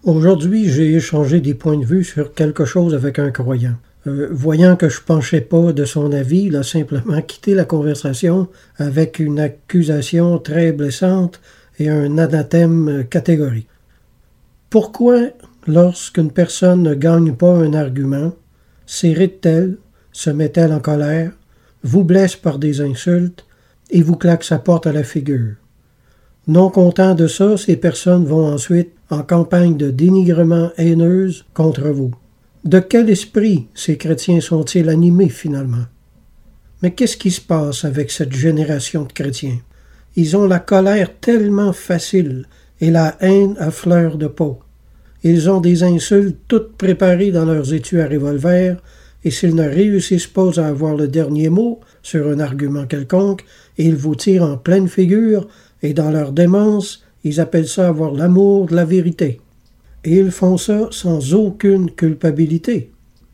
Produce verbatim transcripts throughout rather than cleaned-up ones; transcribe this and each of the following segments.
Aujourd'hui, j'ai échangé des points de vue sur quelque chose avec un croyant. Euh, voyant que je ne penchais pas de son avis, il a simplement quitté la conversation avec une accusation très blessante et un anathème catégorique. Pourquoi, lorsqu'une personne ne gagne pas un argument, s'irrite-t-elle, se met-elle en colère, vous blesse par des insultes et vous claque sa porte à la figure? Non contents de ça, ces personnes vont ensuite en campagne de dénigrement haineuse contre vous. De quel esprit ces chrétiens sont-ils animés finalement? Mais qu'est-ce qui se passe avec cette génération de chrétiens? Ils ont la colère tellement facile et la haine à fleur de peau. Ils ont des insultes toutes préparées dans leurs étuis à revolver, et s'ils ne réussissent pas à avoir le dernier mot sur un argument quelconque, ils vous tirent en pleine figure, et dans leur démence, ils appellent ça avoir l'amour de la vérité. Et ils font ça sans aucune culpabilité.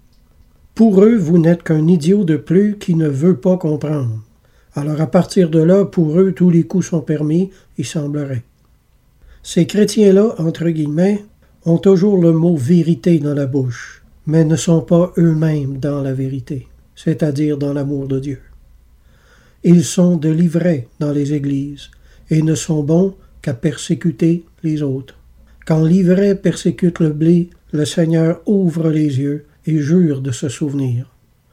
Pour eux, vous n'êtes qu'un idiot de plus qui ne veut pas comprendre. Alors à partir de là, pour eux, tous les coups sont permis, il semblerait. Ces chrétiens-là, entre guillemets, ont toujours le mot « vérité » dans la bouche, mais ne sont pas eux-mêmes dans la vérité, c'est-à-dire dans l'amour de Dieu. Ils sont de l'ivraie dans les églises, et ne sont bons qu'à persécuter les autres. Quand l'ivraie persécute le blé, le Seigneur ouvre les yeux et jure de se souvenir.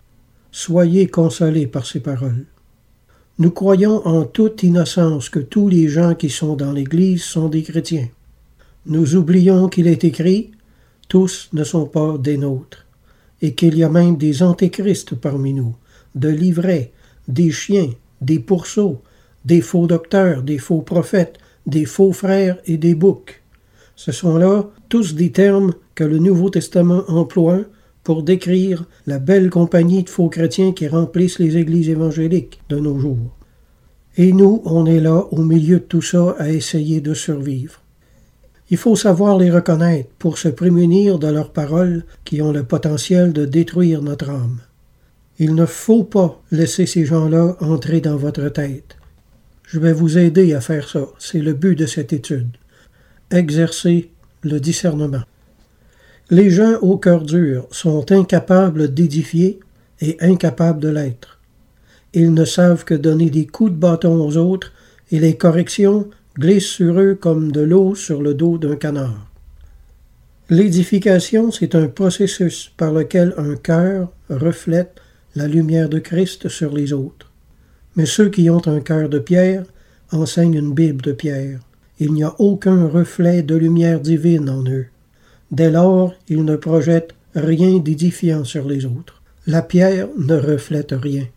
Soyez consolés par ces paroles. Nous croyons en toute innocence que tous les gens qui sont dans l'Église sont des chrétiens. Nous oublions qu'il est écrit « Tous ne sont pas des nôtres » et qu'il y a même des antéchrists parmi nous, de l'ivraie, des chiens, des pourceaux, des faux docteurs, des faux prophètes, des faux frères et des boucs. Ce sont là tous des termes que le Nouveau Testament emploie pour décrire la belle compagnie de faux chrétiens qui remplissent les églises évangéliques de nos jours. Et nous, on est là, au milieu de tout ça, à essayer de survivre. Il faut savoir les reconnaître pour se prémunir de leurs paroles qui ont le potentiel de détruire notre âme. Il ne faut pas laisser ces gens-là entrer dans votre tête. Je vais vous aider à faire ça. C'est le but de cette étude. Exercer le discernement. Les gens au cœur dur sont incapables d'édifier et incapables de l'être. Ils ne savent que donner des coups de bâton aux autres et les corrections glissent sur eux comme de l'eau sur le dos d'un canard. L'édification, c'est un processus par lequel un cœur reflète la lumière de Christ sur les autres. Mais ceux qui ont un cœur de pierre enseignent une Bible de pierre. Il n'y a aucun reflet de lumière divine en eux. Dès lors, ils ne projettent rien d'édifiant sur les autres. La pierre ne reflète rien.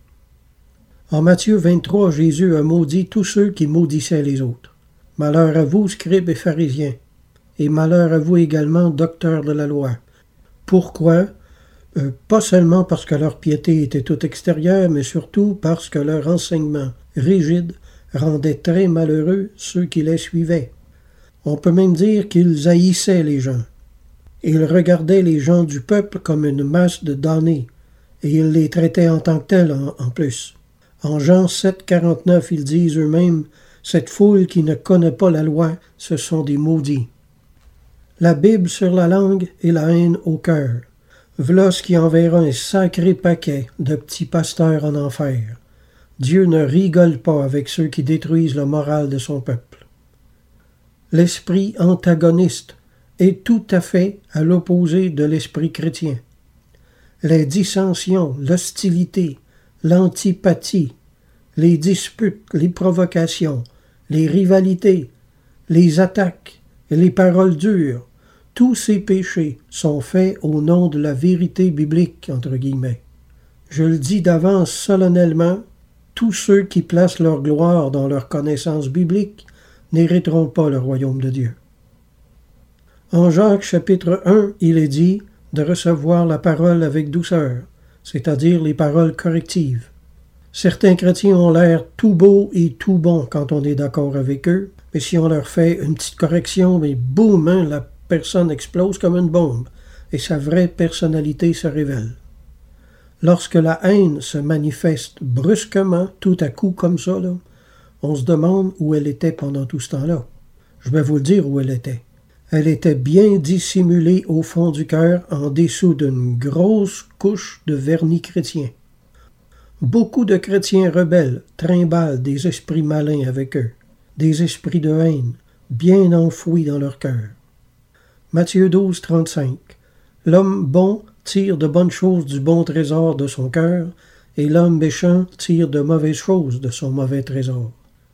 En Matthieu vingt-trois, Jésus a maudit tous ceux qui maudissaient les autres. Malheur à vous, scribes et pharisiens, et malheur à vous également, docteurs de la loi. Pourquoi? Euh, pas seulement parce que leur piété était toute extérieure, mais surtout parce que leur enseignement rigide rendait très malheureux ceux qui les suivaient. On peut même dire qu'ils haïssaient les gens. Ils regardaient les gens du peuple comme une masse de damnés, et ils les traitaient en tant que tels en, en plus. En Jean sept, quarante-neuf, ils disent eux-mêmes « Cette foule qui ne connaît pas la loi, ce sont des maudits. » La Bible sur la langue et la haine au cœur. V'là ce qui enverra un sacré paquet de petits pasteurs en enfer. Dieu ne rigole pas avec ceux qui détruisent la morale de son peuple. L'esprit antagoniste est tout à fait à l'opposé de l'esprit chrétien. Les dissensions, l'hostilité, l'antipathie, les disputes, les provocations, les rivalités, les attaques et les paroles dures, tous ces péchés sont faits au nom de la vérité biblique, entre guillemets. Je le dis d'avance solennellement, tous ceux qui placent leur gloire dans leur connaissance biblique n'hériteront pas le royaume de Dieu. En Jacques chapitre un, il est dit de recevoir la parole avec douceur, c'est-à-dire les paroles correctives. Certains chrétiens ont l'air tout beaux et tout bons quand on est d'accord avec eux, mais si on leur fait une petite correction, mais boum, hein, la personne explose comme une bombe, et sa vraie personnalité se révèle. Lorsque la haine se manifeste brusquement, tout à coup comme ça, là, on se demande où elle était pendant tout ce temps-là. Je vais vous le dire où elle était. Elle était bien dissimulée au fond du cœur en dessous d'une grosse couche de vernis chrétien. Beaucoup de chrétiens rebelles trimballent des esprits malins avec eux, des esprits de haine, bien enfouis dans leur cœur. Matthieu douze, trente-cinq. L'homme bon tire de bonnes choses du bon trésor de son cœur, et l'homme méchant tire de mauvaises choses de son mauvais trésor.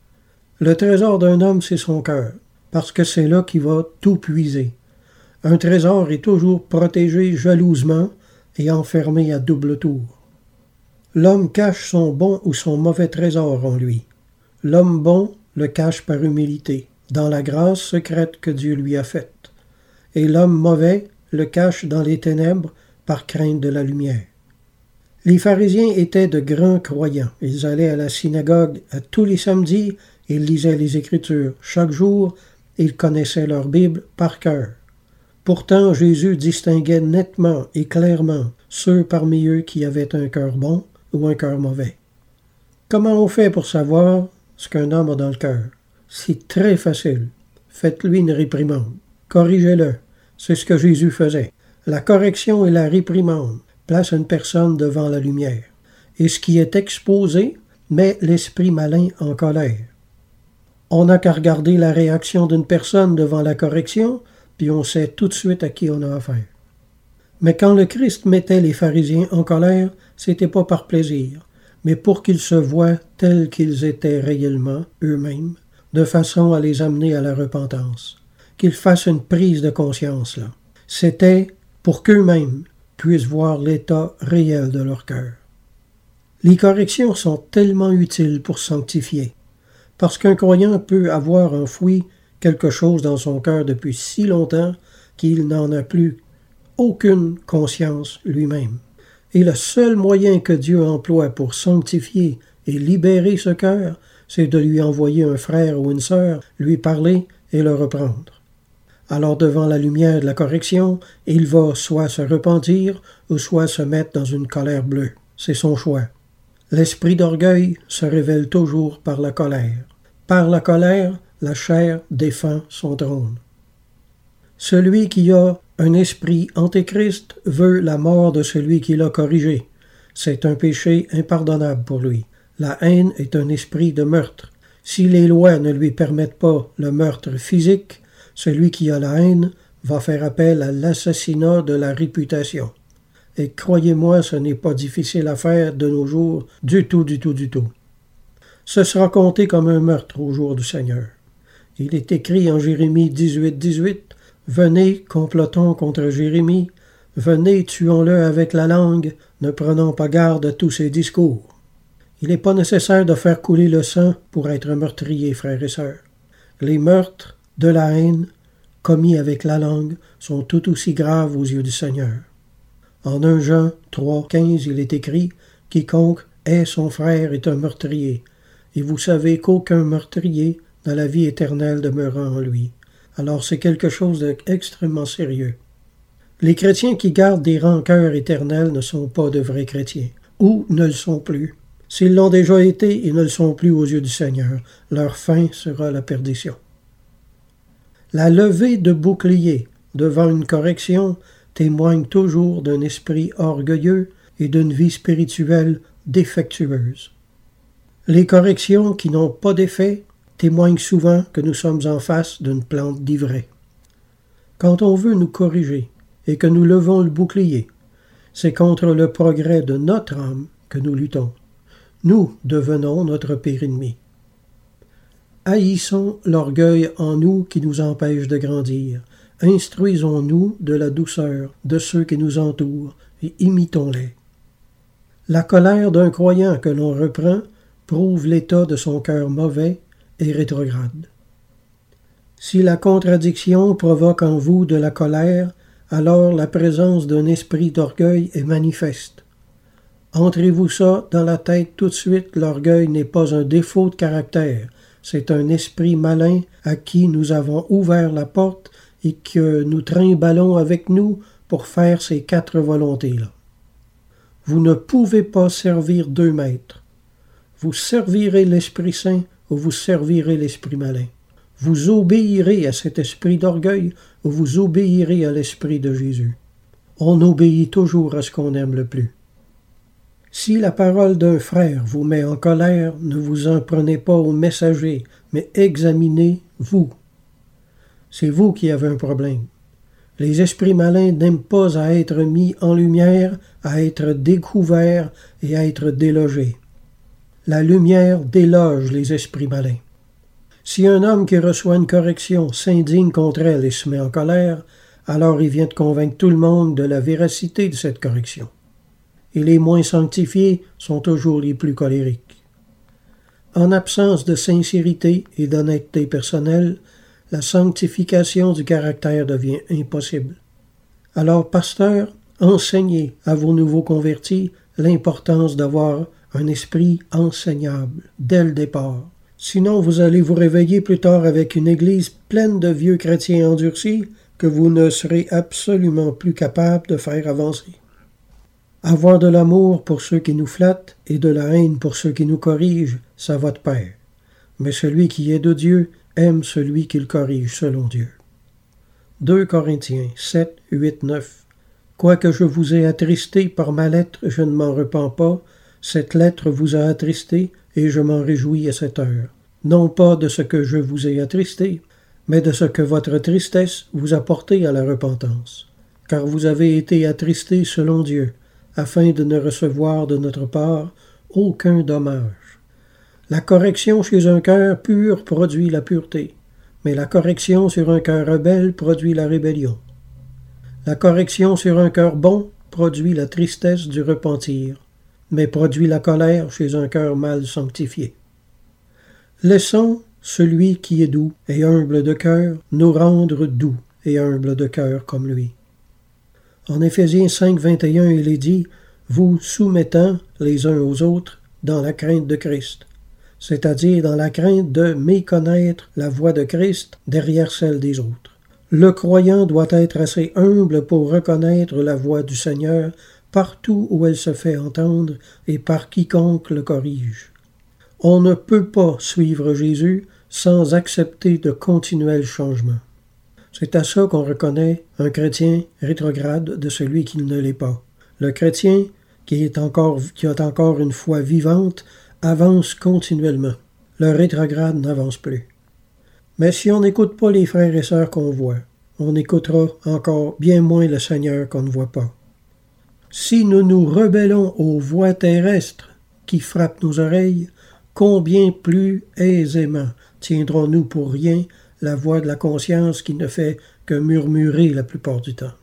Le trésor d'un homme, c'est son cœur, parce que c'est là qu'il va tout puiser. Un trésor est toujours protégé jalousement et enfermé à double tour. L'homme cache son bon ou son mauvais trésor en lui. L'homme bon le cache par humilité, dans la grâce secrète que Dieu lui a faite. Et l'homme mauvais le cache dans les ténèbres par crainte de la lumière. Les pharisiens étaient de grands croyants. Ils allaient à la synagogue à tous les samedis, ils lisaient les Écritures chaque jour, ils connaissaient leur Bible par cœur. Pourtant, Jésus distinguait nettement et clairement ceux parmi eux qui avaient un cœur bon ou un cœur mauvais. Comment on fait pour savoir ce qu'un homme a dans le cœur? C'est très facile. Faites-lui une réprimande. Corrigez-le. C'est ce que Jésus faisait. La correction et la réprimande placent une personne devant la lumière. Et ce qui est exposé met l'esprit malin en colère. On n'a qu'à regarder la réaction d'une personne devant la correction, puis on sait tout de suite à qui on a affaire. Mais quand le Christ mettait les pharisiens en colère, c'était pas par plaisir, mais pour qu'ils se voient tels qu'ils étaient réellement eux-mêmes, de façon à les amener à la repentance, qu'ils fassent une prise de conscience là. C'était pour qu'eux-mêmes puissent voir l'état réel de leur cœur. Les corrections sont tellement utiles pour sanctifier, parce qu'un croyant peut avoir enfoui quelque chose dans son cœur depuis si longtemps qu'il n'en a plus aucune conscience lui-même. Et le seul moyen que Dieu emploie pour sanctifier et libérer ce cœur, c'est de lui envoyer un frère ou une sœur, lui parler et le reprendre. Alors devant la lumière de la correction, il va soit se repentir ou soit se mettre dans une colère bleue. C'est son choix. L'esprit d'orgueil se révèle toujours par la colère. Par la colère, la chair défend son trône. Celui qui a un esprit antéchrist veut la mort de celui qui l'a corrigé. C'est un péché impardonnable pour lui. La haine est un esprit de meurtre. Si les lois ne lui permettent pas le meurtre physique, celui qui a la haine va faire appel à l'assassinat de la réputation. Et croyez-moi, ce n'est pas difficile à faire de nos jours, du tout, du tout, du tout. Ce sera compté comme un meurtre au jour du Seigneur. Il est écrit en Jérémie dix-huit, dix-huit, « Venez, complotons contre Jérémie, venez, tuons-le avec la langue, ne prenons pas garde à tous ses discours. » Il n'est pas nécessaire de faire couler le sang pour être meurtrier, frères et sœurs. Les meurtres de la haine commis avec la langue sont tout aussi graves aux yeux du Seigneur. En premier Jean trois, quinze, il est écrit « Quiconque hait son frère est un meurtrier, et vous savez qu'aucun meurtrier n'a la vie éternelle demeurant en lui. » Alors c'est quelque chose d'extrêmement sérieux. Les chrétiens qui gardent des rancœurs éternelles ne sont pas de vrais chrétiens, ou ne le sont plus. S'ils l'ont déjà été, ils ne le sont plus aux yeux du Seigneur. Leur fin sera la perdition. La levée de bouclier devant une correction témoigne toujours d'un esprit orgueilleux et d'une vie spirituelle défectueuse. Les corrections qui n'ont pas d'effet témoignent souvent que nous sommes en face d'une plante d'ivraie. Quand on veut nous corriger et que nous levons le bouclier, c'est contre le progrès de notre âme que nous luttons. Nous devenons notre pire ennemi. Haïssons l'orgueil en nous qui nous empêche de grandir. Instruisons-nous de la douceur de ceux qui nous entourent et imitons-les. La colère d'un croyant que l'on reprend prouve l'état de son cœur mauvais et rétrograde. Si la contradiction provoque en vous de la colère, alors la présence d'un esprit d'orgueil est manifeste. Entrez-vous ça dans la tête tout de suite, l'orgueil n'est pas un défaut de caractère, c'est un esprit malin à qui nous avons ouvert la porte et que nous trimballons avec nous pour faire ces quatre volontés-là. Vous ne pouvez pas servir deux maîtres. Vous servirez l'Esprit Saint ou vous servirez l'esprit malin. Vous obéirez à cet esprit d'orgueil ou vous obéirez à l'esprit de Jésus. On obéit toujours à ce qu'on aime le plus. Si la parole d'un frère vous met en colère, ne vous en prenez pas au messager, mais examinez-vous. C'est vous qui avez un problème. Les esprits malins n'aiment pas à être mis en lumière, à être découverts et à être délogés. La lumière déloge les esprits malins. Si un homme qui reçoit une correction s'indigne contre elle et se met en colère, alors il vient de convaincre tout le monde de la véracité de cette correction. Et les moins sanctifiés sont toujours les plus colériques. En absence de sincérité et d'honnêteté personnelle, la sanctification du caractère devient impossible. Alors, pasteur, enseignez à vos nouveaux convertis l'importance d'avoir un esprit enseignable dès le départ. Sinon, vous allez vous réveiller plus tard avec une église pleine de vieux chrétiens endurcis que vous ne serez absolument plus capable de faire avancer. Avoir de l'amour pour ceux qui nous flattent et de la haine pour ceux qui nous corrigent, ça va de pair. Mais celui qui est de Dieu aime celui qui le corrige selon Dieu. deux Corinthiens sept, huit, neuf. Quoique je vous ai attristé par ma lettre, je ne m'en repens pas. Cette lettre vous a attristé et je m'en réjouis à cette heure. Non pas de ce que je vous ai attristé, mais de ce que votre tristesse vous a porté à la repentance. Car vous avez été attristés selon Dieu, afin de ne recevoir de notre part aucun dommage. La correction chez un cœur pur produit la pureté, mais la correction sur un cœur rebelle produit la rébellion. La correction sur un cœur bon produit la tristesse du repentir, mais produit la colère chez un cœur mal sanctifié. Laissons celui qui est doux et humble de cœur nous rendre doux et humble de cœur comme lui. En Éphésiens cinq, vingt et un, il est dit « Vous soumettant les uns aux autres dans la crainte de Christ », c'est-à-dire dans la crainte de méconnaître la voix de Christ derrière celle des autres. Le croyant doit être assez humble pour reconnaître la voix du Seigneur partout où elle se fait entendre et par quiconque le corrige. On ne peut pas suivre Jésus sans accepter de continuels changements. C'est à ça qu'on reconnaît un chrétien rétrograde de celui qui ne l'est pas. Le chrétien qui, est encore, qui a encore une foi vivante avance continuellement. Le rétrograde n'avance plus. Mais si on n'écoute pas les frères et sœurs qu'on voit, on écoutera encore bien moins le Seigneur qu'on ne voit pas. Si nous nous rebellons aux voix terrestres qui frappent nos oreilles, combien plus aisément tiendrons-nous pour rien la voix de la conscience qui ne fait que murmurer la plupart du temps.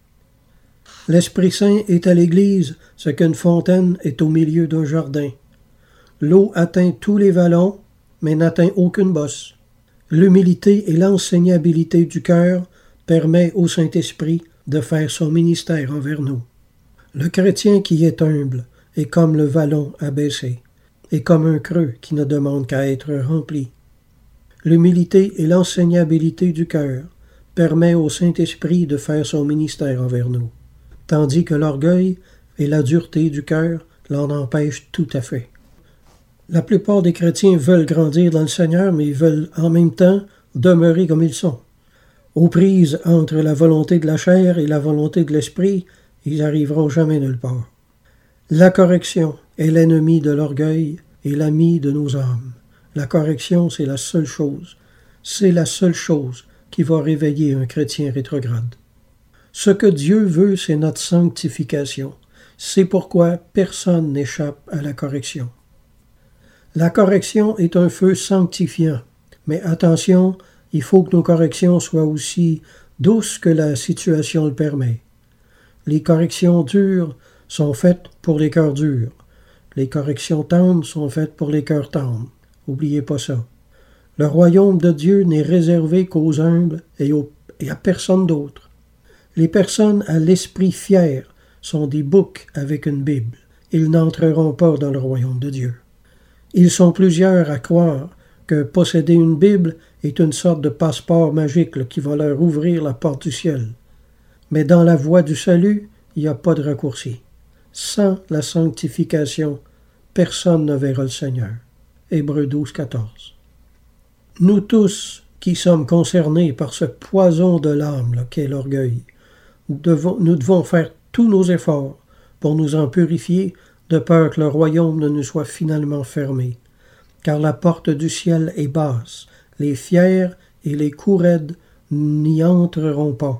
L'Esprit Saint est à l'Église ce qu'une fontaine est au milieu d'un jardin. L'eau atteint tous les vallons, mais n'atteint aucune bosse. L'humilité et l'enseignabilité du cœur permet au Saint-Esprit de faire son ministère envers nous. Le chrétien qui est humble est comme le vallon abaissé, et comme un creux qui ne demande qu'à être rempli. L'humilité et l'enseignabilité du cœur permet au Saint-Esprit de faire son ministère envers nous, tandis que l'orgueil et la dureté du cœur l'en empêchent tout à fait. La plupart des chrétiens veulent grandir dans le Seigneur, mais ils veulent en même temps demeurer comme ils sont. Aux prises entre la volonté de la chair et la volonté de l'esprit, ils n'arriveront jamais nulle part. La correction est l'ennemi de l'orgueil et l'ami de nos âmes. La correction, c'est la seule chose, c'est la seule chose qui va réveiller un chrétien rétrograde. Ce que Dieu veut, c'est notre sanctification. C'est pourquoi personne n'échappe à la correction. La correction est un feu sanctifiant, mais attention, il faut que nos corrections soient aussi douces que la situation le permet. Les corrections dures sont faites pour les cœurs durs. Les corrections tendres sont faites pour les cœurs tendres. N'oubliez pas ça. Le royaume de Dieu n'est réservé qu'aux humbles et, aux, et à personne d'autre. Les personnes à l'esprit fier sont des boucs avec une Bible. Ils n'entreront pas dans le royaume de Dieu. Ils sont plusieurs à croire que posséder une Bible est une sorte de passeport magique là, qui va leur ouvrir la porte du ciel. Mais dans la voie du salut, il n'y a pas de raccourci. Sans la sanctification, personne ne verra le Seigneur. Hébreux douze, quatorze. Nous tous qui sommes concernés par ce poison de l'âme qu'est l'orgueil, devons, nous devons faire tous nos efforts pour nous en purifier, de peur que le royaume ne nous soit finalement fermé. Car la porte du ciel est basse, les fiers et les coups raides n'y entreront pas.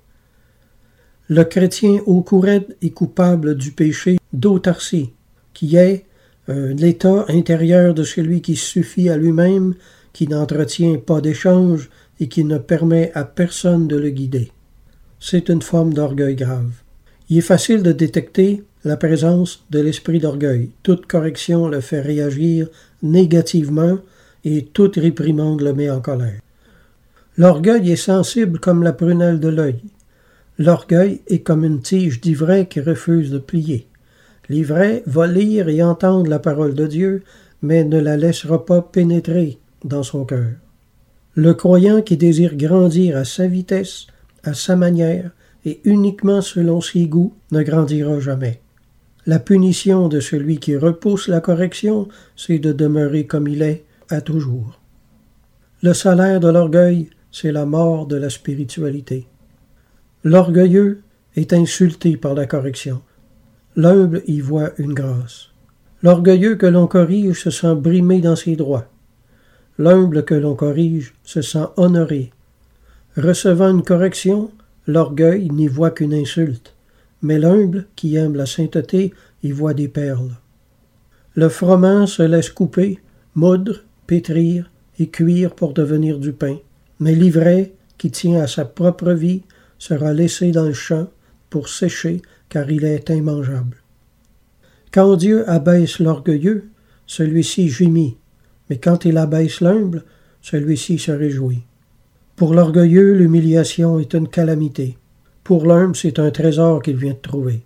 Le chrétien au cou raide est coupable du péché d'autarcie, qui est euh, l'état intérieur de celui qui suffit à lui-même, qui n'entretient pas d'échange et qui ne permet à personne de le guider. C'est une forme d'orgueil grave. Il est facile de détecter la présence de l'esprit d'orgueil. Toute correction le fait réagir négativement et toute réprimande le met en colère. L'orgueil est sensible comme la prunelle de l'œil. L'orgueil est comme une tige d'ivraie qui refuse de plier. L'ivraie va lire et entendre la parole de Dieu, mais ne la laissera pas pénétrer dans son cœur. Le croyant qui désire grandir à sa vitesse, à sa manière, et uniquement selon ses goûts, ne grandira jamais. La punition de celui qui repousse la correction, c'est de demeurer comme il est, à toujours. Le salaire de l'orgueil, c'est la mort de la spiritualité. L'orgueilleux est insulté par la correction. L'humble y voit une grâce. L'orgueilleux que l'on corrige se sent brimé dans ses droits. L'humble que l'on corrige se sent honoré. Recevant une correction, l'orgueil n'y voit qu'une insulte, mais l'humble qui aime la sainteté y voit des perles. Le froment se laisse couper, moudre, pétrir et cuire pour devenir du pain, mais l'ivraie, qui tient à sa propre vie, sera laissé dans le champ pour sécher, car il est immangeable. Quand Dieu abaisse l'orgueilleux, celui-ci gémit, mais quand il abaisse l'humble, celui-ci se réjouit. Pour l'orgueilleux, l'humiliation est une calamité. Pour l'humble, c'est un trésor qu'il vient de trouver.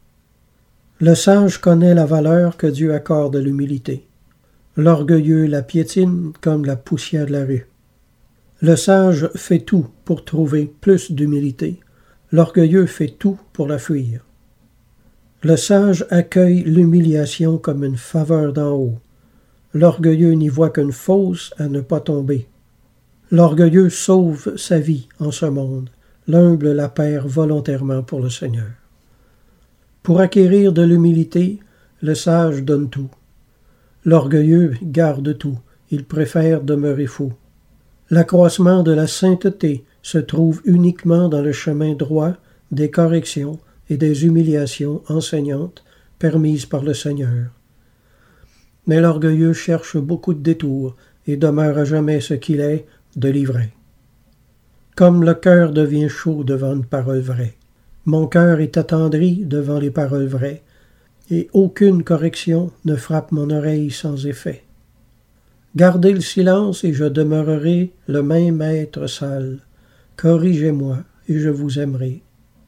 Le sage connaît la valeur que Dieu accorde à l'humilité. L'orgueilleux la piétine comme la poussière de la rue. Le sage fait tout pour trouver plus d'humilité. L'orgueilleux fait tout pour la fuir. Le sage accueille l'humiliation comme une faveur d'en haut. L'orgueilleux n'y voit qu'une fosse à ne pas tomber. L'orgueilleux sauve sa vie en ce monde. L'humble la perd volontairement pour le Seigneur. Pour acquérir de l'humilité, le sage donne tout. L'orgueilleux garde tout. Il préfère demeurer fou. L'accroissement de la sainteté se trouve uniquement dans le chemin droit des corrections et des humiliations enseignantes permises par le Seigneur. Mais l'orgueilleux cherche beaucoup de détours et demeure à jamais ce qu'il est, de l'ivraie. Comme le cœur devient chaud devant une parole vraie, mon cœur est attendri devant les paroles vraies, et aucune correction ne frappe mon oreille sans effet. Gardez le silence et je demeurerai le même être sale. Corrigez-moi et je vous aimerai.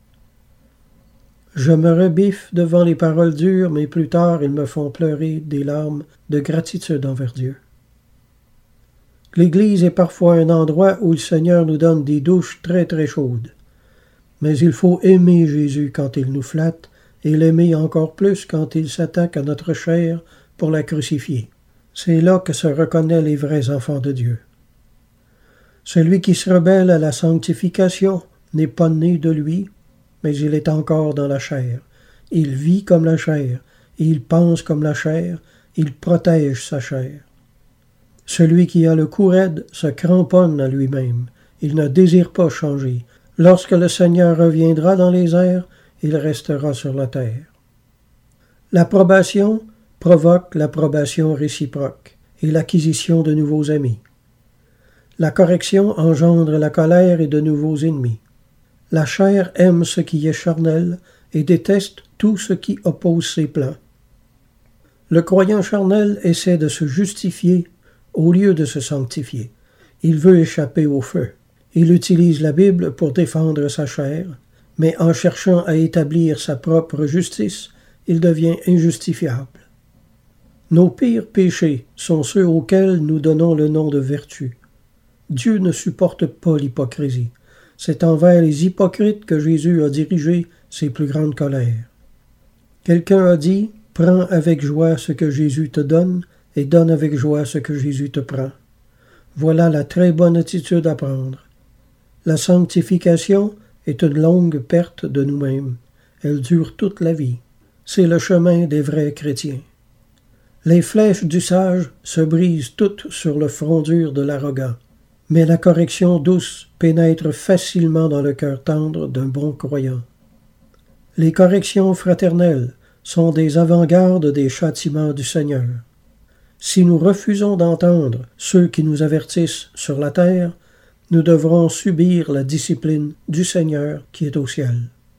Je me rebiffe devant les paroles dures, mais plus tard ils me font pleurer des larmes de gratitude envers Dieu. L'Église est parfois un endroit où le Seigneur nous donne des douches très très chaudes. Mais il faut aimer Jésus quand il nous flatte et l'aimer encore plus quand il s'attaque à notre chair pour la crucifier. C'est là que se reconnaissent les vrais enfants de Dieu. Celui qui se rebelle à la sanctification n'est pas né de lui, mais il est encore dans la chair. Il vit comme la chair, et il pense comme la chair, il protège sa chair. Celui qui a le cou raide se cramponne à lui-même, il ne désire pas changer. Lorsque le Seigneur reviendra dans les airs, il restera sur la terre. L'approbation provoque l'approbation réciproque et l'acquisition de nouveaux amis. La correction engendre la colère et de nouveaux ennemis. La chair aime ce qui est charnel et déteste tout ce qui oppose ses plans. Le croyant charnel essaie de se justifier au lieu de se sanctifier. Il veut échapper au feu. Il utilise la Bible pour défendre sa chair, mais en cherchant à établir sa propre justice, il devient injustifiable. Nos pires péchés sont ceux auxquels nous donnons le nom de vertu. Dieu ne supporte pas l'hypocrisie. C'est envers les hypocrites que Jésus a dirigé ses plus grandes colères. Quelqu'un a dit « Prends avec joie ce que Jésus te donne et donne avec joie ce que Jésus te prend. » Voilà la très bonne attitude à prendre. La sanctification est une longue perte de nous-mêmes. Elle dure toute la vie. C'est le chemin des vrais chrétiens. Les flèches du sage se brisent toutes sur le front dur de l'arrogant, mais la correction douce pénètre facilement dans le cœur tendre d'un bon croyant. Les corrections fraternelles sont des avant-gardes des châtiments du Seigneur. Si nous refusons d'entendre ceux qui nous avertissent sur la terre, nous devrons subir la discipline du Seigneur qui est au ciel.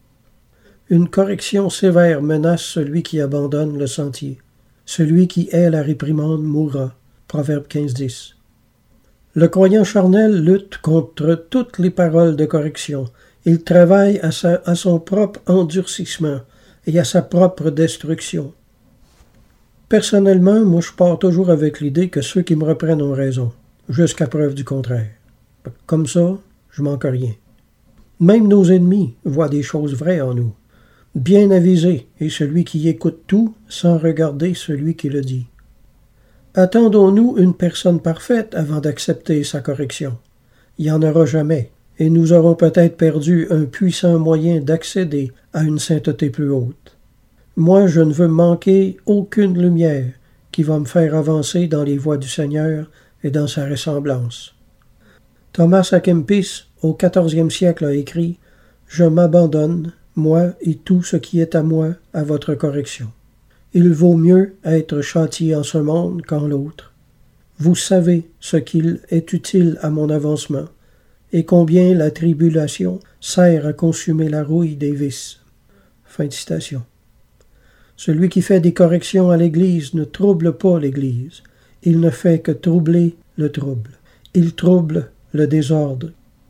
Une correction sévère menace celui qui abandonne le sentier. Celui qui hait la réprimande mourra. Proverbe quinze dix. Le croyant charnel lutte contre toutes les paroles de correction. Il travaille à, sa, à son propre endurcissement et à sa propre destruction. Personnellement, moi je pars toujours avec l'idée que ceux qui me reprennent ont raison, jusqu'à preuve du contraire. Comme ça, je manque rien. Même nos ennemis voient des choses vraies en nous. Bien avisé est celui qui écoute tout sans regarder celui qui le dit. Attendons-nous une personne parfaite avant d'accepter sa correction? Il n'y en aura jamais, et nous aurons peut-être perdu un puissant moyen d'accéder à une sainteté plus haute. Moi, je ne veux manquer aucune lumière qui va me faire avancer dans les voies du Seigneur et dans sa ressemblance. Thomas à Kempis, au quatorzième siècle, a écrit « Je m'abandonne, moi et tout ce qui est à moi, à votre correction. Il vaut mieux être châtié en ce monde qu'en l'autre. Vous savez ce qu'il est utile à mon avancement, et combien la tribulation sert à consumer la rouille des vices. » Fin de citation. Celui qui fait des corrections à l'Église ne trouble pas l'Église. Il ne fait que troubler le trouble. Il trouble le désordre.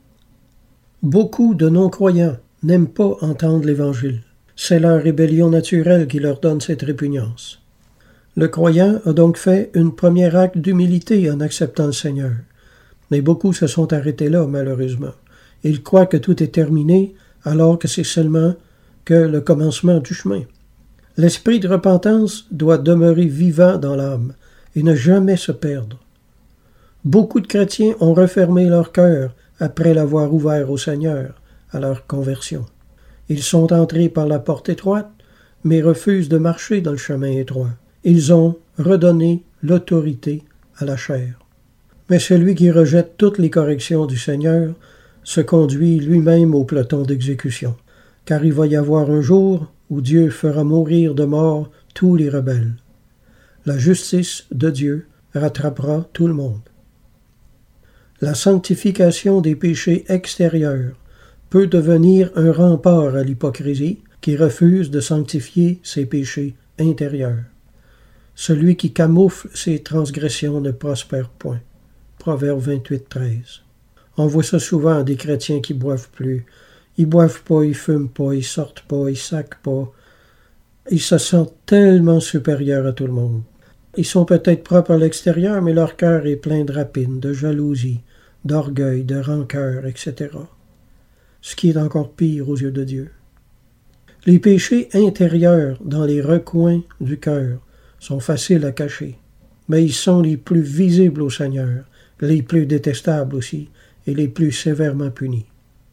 Beaucoup de non-croyants n'aiment pas entendre l'Évangile. C'est leur rébellion naturelle qui leur donne cette répugnance. Le croyant a donc fait un premier acte d'humilité en acceptant le Seigneur. Mais beaucoup se sont arrêtés là, malheureusement. Ils croient que tout est terminé, alors que c'est seulement que le commencement du chemin. L'esprit de repentance doit demeurer vivant dans l'âme et ne jamais se perdre. Beaucoup de chrétiens ont refermé leur cœur après l'avoir ouvert au Seigneur à leur conversion. Ils sont entrés par la porte étroite, mais refusent de marcher dans le chemin étroit. Ils ont redonné l'autorité à la chair. Mais celui qui rejette toutes les corrections du Seigneur se conduit lui-même au peloton d'exécution, car il va y avoir un jour où Dieu fera mourir de mort tous les rebelles. La justice de Dieu rattrapera tout le monde. La sanctification des péchés extérieurs peut devenir un rempart à l'hypocrisie qui refuse de sanctifier ses péchés intérieurs. Celui qui camoufle ses transgressions ne prospère point. Proverbe vingt-huit, treize. On voit ça souvent des chrétiens qui boivent plus. Ils boivent pas, ils fument pas, ils sortent pas, ils sacent pas. Ils se sentent tellement supérieurs à tout le monde. Ils sont peut-être propres à l'extérieur, mais leur cœur est plein de rapine, de jalousie, d'orgueil, de rancœur, et cetera. Ce qui est encore pire aux yeux de Dieu. Les péchés intérieurs dans les recoins du cœur sont faciles à cacher, mais ils sont les plus visibles au Seigneur, les plus détestables aussi, et les plus sévèrement punis.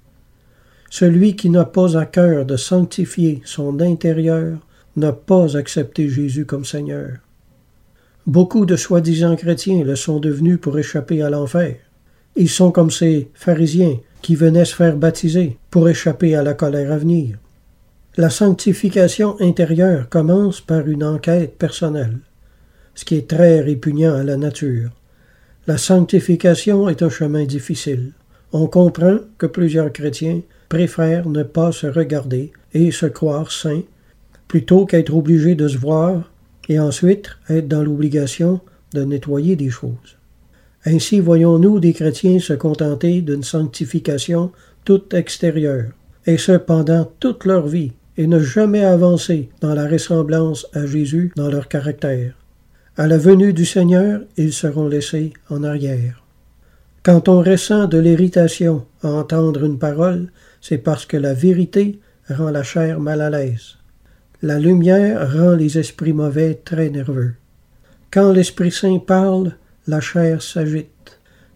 Celui qui n'a pas à cœur de sanctifier son intérieur n'a pas accepté Jésus comme Seigneur. Beaucoup de soi-disant chrétiens le sont devenus pour échapper à l'enfer. Ils sont comme ces pharisiens qui venaient se faire baptiser pour échapper à la colère à venir. La sanctification intérieure commence par une enquête personnelle, ce qui est très répugnant à la nature. La sanctification est un chemin difficile. On comprend que plusieurs chrétiens préfèrent ne pas se regarder et se croire saints, plutôt qu'être obligés de se voir et ensuite être dans l'obligation de nettoyer des choses. Ainsi voyons-nous des chrétiens se contenter d'une sanctification toute extérieure, et ce pendant toute leur vie, et ne jamais avancer dans la ressemblance à Jésus dans leur caractère. À la venue du Seigneur, ils seront laissés en arrière. Quand on ressent de l'irritation à entendre une parole, c'est parce que la vérité rend la chair mal à l'aise. La lumière rend les esprits mauvais très nerveux. Quand l'Esprit Saint parle, la chair s'agite.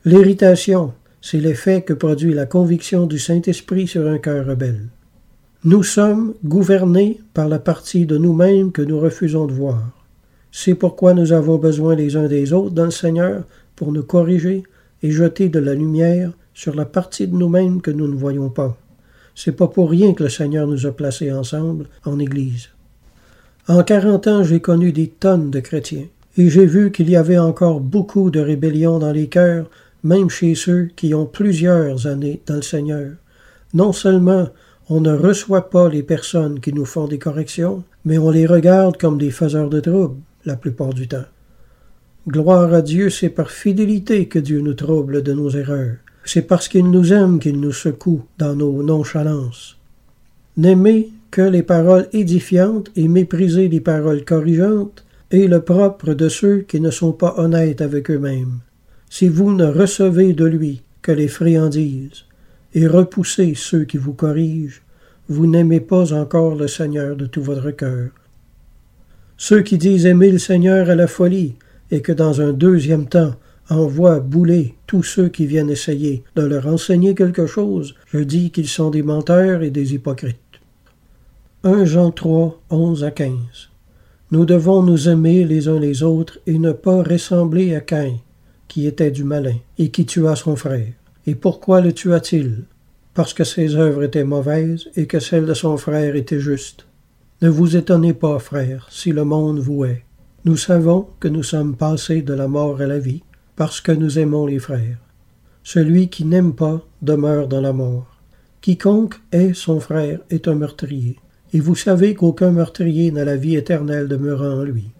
L'irritation, c'est l'effet que produit la conviction du Saint-Esprit sur un cœur rebelle. Nous sommes gouvernés par la partie de nous-mêmes que nous refusons de voir. C'est pourquoi nous avons besoin les uns des autres dans le Seigneur pour nous corriger et jeter de la lumière sur la partie de nous-mêmes que nous ne voyons pas. C'est pas pour rien que le Seigneur nous a placés ensemble en Église. En quarante ans, j'ai connu des tonnes de chrétiens et j'ai vu qu'il y avait encore beaucoup de rébellion dans les cœurs, même chez ceux qui ont plusieurs années dans le Seigneur. Non seulement on ne reçoit pas les personnes qui nous font des corrections, mais on les regarde comme des faiseurs de troubles, la plupart du temps. Gloire à Dieu, c'est par fidélité que Dieu nous trouble de nos erreurs. C'est parce qu'il nous aime qu'il nous secoue dans nos nonchalances. N'aimer que les paroles édifiantes et mépriser les paroles corrigeantes est le propre de ceux qui ne sont pas honnêtes avec eux-mêmes. Si vous ne recevez de lui que les friandises et repoussez ceux qui vous corrigent, vous n'aimez pas encore le Seigneur de tout votre cœur. Ceux qui disent aimer le Seigneur à la folie et que dans un deuxième temps envoient bouler tous ceux qui viennent essayer de leur enseigner quelque chose, je dis qu'ils sont des menteurs et des hypocrites. un Jean trois, onze à quinze. Nous devons nous aimer les uns les autres et ne pas ressembler à Caïn, qui était du malin et qui tua son frère. Et pourquoi le tua-t-il? Parce que ses œuvres étaient mauvaises et que celles de son frère étaient justes. Ne vous étonnez pas, frères, si le monde vous hait. Nous savons que nous sommes passés de la mort à la vie, parce que nous aimons les frères. Celui qui n'aime pas demeure dans la mort. Quiconque hait son frère est un meurtrier. Et vous savez qu'aucun meurtrier n'a la vie éternelle demeurant en lui.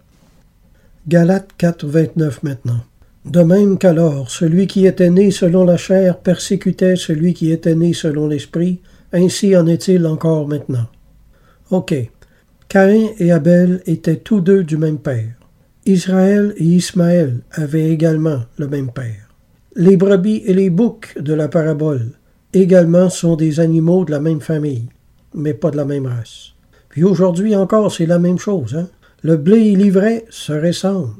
Galates quatre, vingt-neuf maintenant. De même qu'alors, celui qui était né selon la chair persécutait celui qui était né selon l'esprit, ainsi en est-il encore maintenant. Ok. Caïn et Abel étaient tous deux du même père. Israël et Ismaël avaient également le même père. Les brebis et les boucs de la parabole également sont des animaux de la même famille, mais pas de la même race. Puis aujourd'hui encore, c'est la même chose, hein? Le blé et l'ivraie se ressemblent.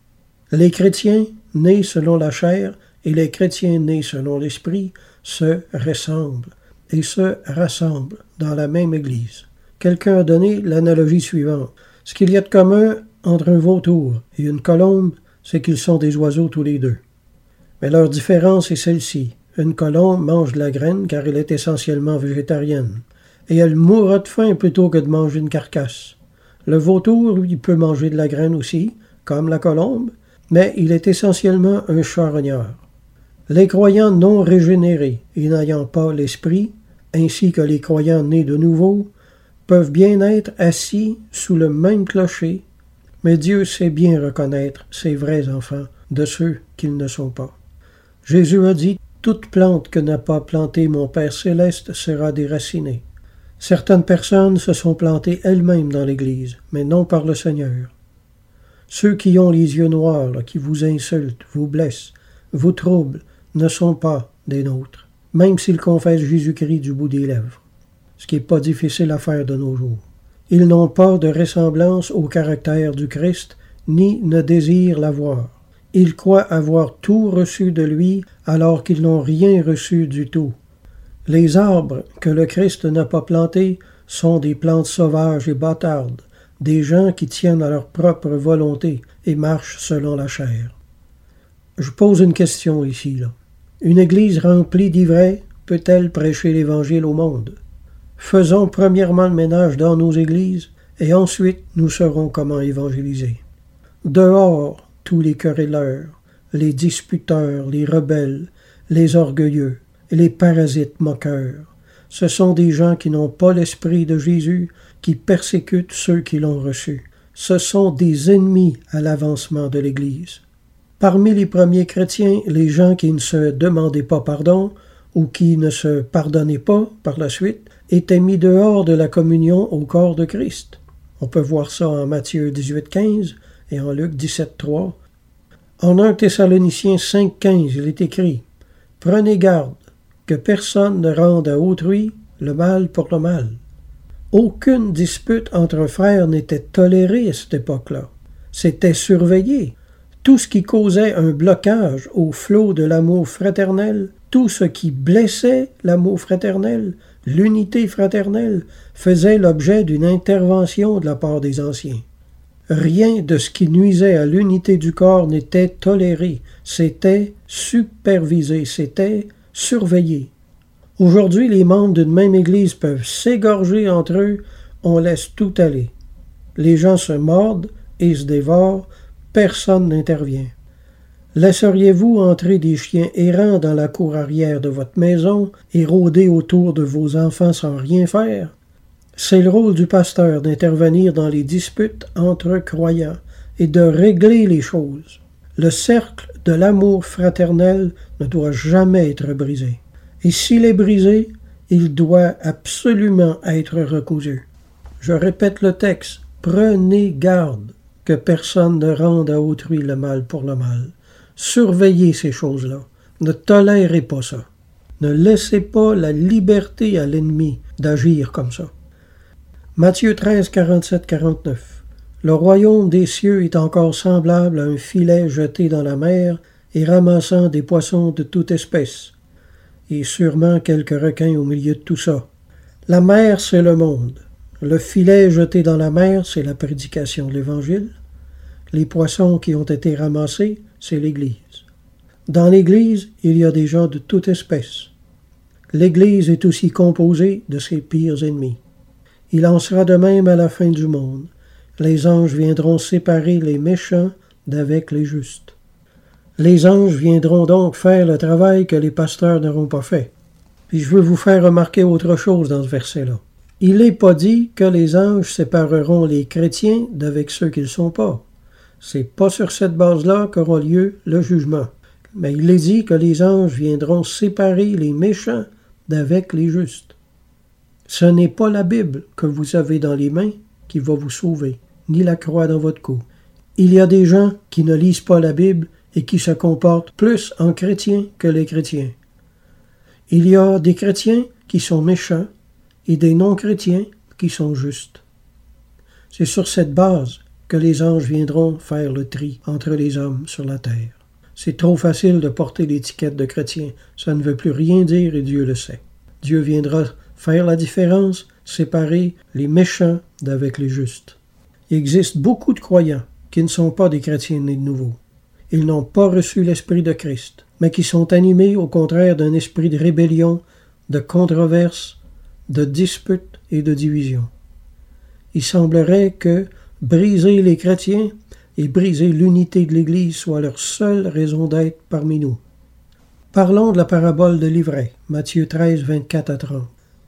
Les chrétiens nés selon la chair et les chrétiens nés selon l'esprit se ressemblent et se rassemblent dans la même Église. Quelqu'un a donné l'analogie suivante. Ce qu'il y a de commun entre un vautour et une colombe, c'est qu'ils sont des oiseaux tous les deux. Mais leur différence est celle-ci. Une colombe mange de la graine car elle est essentiellement végétarienne. Et elle mourra de faim plutôt que de manger une carcasse. Le vautour, lui, peut manger de la graine aussi, comme la colombe, mais il est essentiellement un charognard. Les croyants non régénérés et n'ayant pas l'esprit, ainsi que les croyants nés de nouveau, peuvent bien être assis sous le même clocher, mais Dieu sait bien reconnaître ses vrais enfants de ceux qu'ils ne sont pas. Jésus a dit, « Toute plante que n'a pas plantée mon Père céleste sera déracinée. » Certaines personnes se sont plantées elles-mêmes dans l'Église, mais non par le Seigneur. Ceux qui ont les yeux noirs, là, qui vous insultent, vous blessent, vous troublent, ne sont pas des nôtres, même s'ils confessent Jésus-Christ du bout des lèvres, ce qui n'est pas difficile à faire de nos jours. Ils n'ont pas de ressemblance au caractère du Christ, ni ne désirent l'avoir. Ils croient avoir tout reçu de lui, alors qu'ils n'ont rien reçu du tout. Les arbres que le Christ n'a pas plantés sont des plantes sauvages et bâtardes, des gens qui tiennent à leur propre volonté et marchent selon la chair. Je pose une question ici, là. Une église remplie d'ivraie peut-elle prêcher l'Évangile au monde? Faisons premièrement le ménage dans nos églises, et ensuite nous saurons comment évangéliser. Dehors, tous les querelleurs, les disputeurs, les rebelles, les orgueilleux, et les parasites moqueurs. Ce sont des gens qui n'ont pas l'esprit de Jésus, qui persécutent ceux qui l'ont reçu. Ce sont des ennemis à l'avancement de l'Église. Parmi les premiers chrétiens, les gens qui ne se demandaient pas pardon ou qui ne se pardonnaient pas par la suite étaient mis dehors de la communion au corps de Christ. On peut voir ça en Matthieu dix-huit, quinze et en Luc dix-sept, trois. En un Thessaloniciens cinq, quinze, il est écrit « Prenez garde que personne ne rende à autrui le mal pour le mal. » Aucune dispute entre frères n'était tolérée à cette époque-là. C'était surveillé. Tout ce qui causait un blocage au flot de l'amour fraternel, tout ce qui blessait l'amour fraternel, l'unité fraternelle, faisait l'objet d'une intervention de la part des anciens. Rien de ce qui nuisait à l'unité du corps n'était toléré, c'était supervisé, c'était surveillé. Aujourd'hui, les membres d'une même Église peuvent s'égorger entre eux, on laisse tout aller. Les gens se mordent et se dévorent, personne n'intervient. Laisseriez-vous entrer des chiens errants dans la cour arrière de votre maison et rôder autour de vos enfants sans rien faire? C'est le rôle du pasteur d'intervenir dans les disputes entre croyants et de régler les choses. Le cercle de l'amour fraternel ne doit jamais être brisé. Et s'il est brisé, il doit absolument être recousu. Je répète le texte, prenez garde que personne ne rende à autrui le mal pour le mal. Surveillez ces choses-là. Ne tolérez pas ça. Ne laissez pas la liberté à l'ennemi d'agir comme ça. Matthieu treize, quarante-sept, quarante-neuf. Le royaume des cieux est encore semblable à un filet jeté dans la mer et ramassant des poissons de toute espèce. Et sûrement quelques requins au milieu de tout ça. La mer, c'est le monde. Le filet jeté dans la mer, c'est la prédication de l'Évangile. Les poissons qui ont été ramassés, c'est l'Église. Dans l'Église, il y a des gens de toute espèce. L'Église est aussi composée de ses pires ennemis. Il en sera de même à la fin du monde. Les anges viendront séparer les méchants d'avec les justes. Les anges viendront donc faire le travail que les pasteurs n'auront pas fait. Puis je veux vous faire remarquer autre chose dans ce verset-là. Il n'est pas dit que les anges sépareront les chrétiens d'avec ceux qui ne le sont pas. C'est pas sur cette base-là qu'aura lieu le jugement. Mais il est dit que les anges viendront séparer les méchants d'avec les justes. Ce n'est pas la Bible que vous avez dans les mains qui va vous sauver, ni la croix dans votre cou. Il y a des gens qui ne lisent pas la Bible et qui se comportent plus en chrétiens que les chrétiens. Il y a des chrétiens qui sont méchants et des non-chrétiens qui sont justes. C'est sur cette base que les anges viendront faire le tri entre les hommes sur la terre. C'est trop facile de porter l'étiquette de chrétien. Ça ne veut plus rien dire et Dieu le sait. Dieu viendra faire la différence, séparer les méchants d'avec les justes. Il existe beaucoup de croyants qui ne sont pas des chrétiens nés de nouveau. Ils n'ont pas reçu l'Esprit de Christ, mais qui sont animés au contraire d'un esprit de rébellion, de controverse, de dispute et de division. Il semblerait que briser les chrétiens et briser l'unité de l'Église soit leur seule raison d'être parmi nous. Parlons de la parabole de l'ivraie, Matthieu treize, vingt-quatre à trente.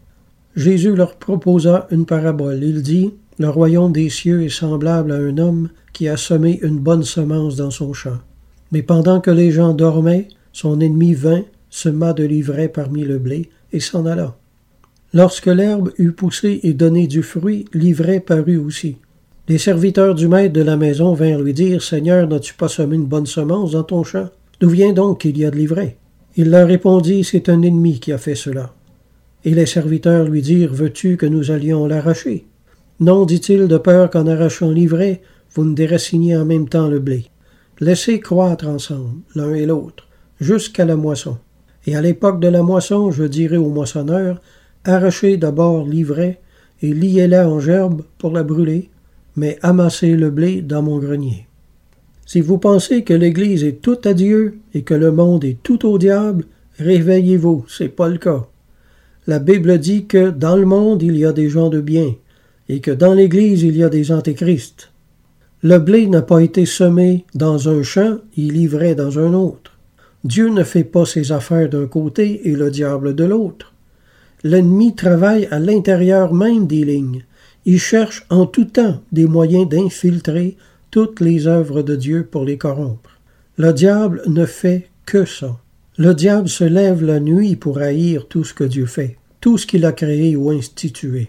Jésus leur proposa une parabole. Il dit « Le royaume des cieux est semblable à un homme qui a semé une bonne semence dans son champ. Mais pendant que les gens dormaient, son ennemi vint, sema de l'ivraie parmi le blé et s'en alla. Lorsque l'herbe eut poussé et donné du fruit, l'ivraie parut aussi. Les serviteurs du maître de la maison vinrent lui dire « Seigneur, n'as-tu pas semé une bonne semence dans ton champ? D'où vient donc qu'il y a de l'ivraie? » Il leur répondit « C'est un ennemi qui a fait cela. » Et les serviteurs lui dirent « Veux-tu que nous allions l'arracher? » Non, dit-il, de peur qu'en arrachant l'ivraie, vous ne déraciniez en même temps le blé. Laissez croître ensemble, l'un et l'autre, jusqu'à la moisson. Et à l'époque de la moisson, je dirai aux moissonneurs, arrachez d'abord l'ivraie et liez-la en gerbe pour la brûler, mais amassez le blé dans mon grenier. Si vous pensez que l'Église est toute à Dieu et que le monde est tout au diable, réveillez-vous, c'est pas le cas. La Bible dit que dans le monde, il y a des gens de bien, et que dans l'Église, il y a des antéchrists. Le blé n'a pas été semé dans un champ, il livrait dans un autre. Dieu ne fait pas ses affaires d'un côté et le diable de l'autre. L'ennemi travaille à l'intérieur même des lignes. Il cherche en tout temps des moyens d'infiltrer toutes les œuvres de Dieu pour les corrompre. Le diable ne fait que ça. Le diable se lève la nuit pour haïr tout ce que Dieu fait, tout ce qu'il a créé ou institué.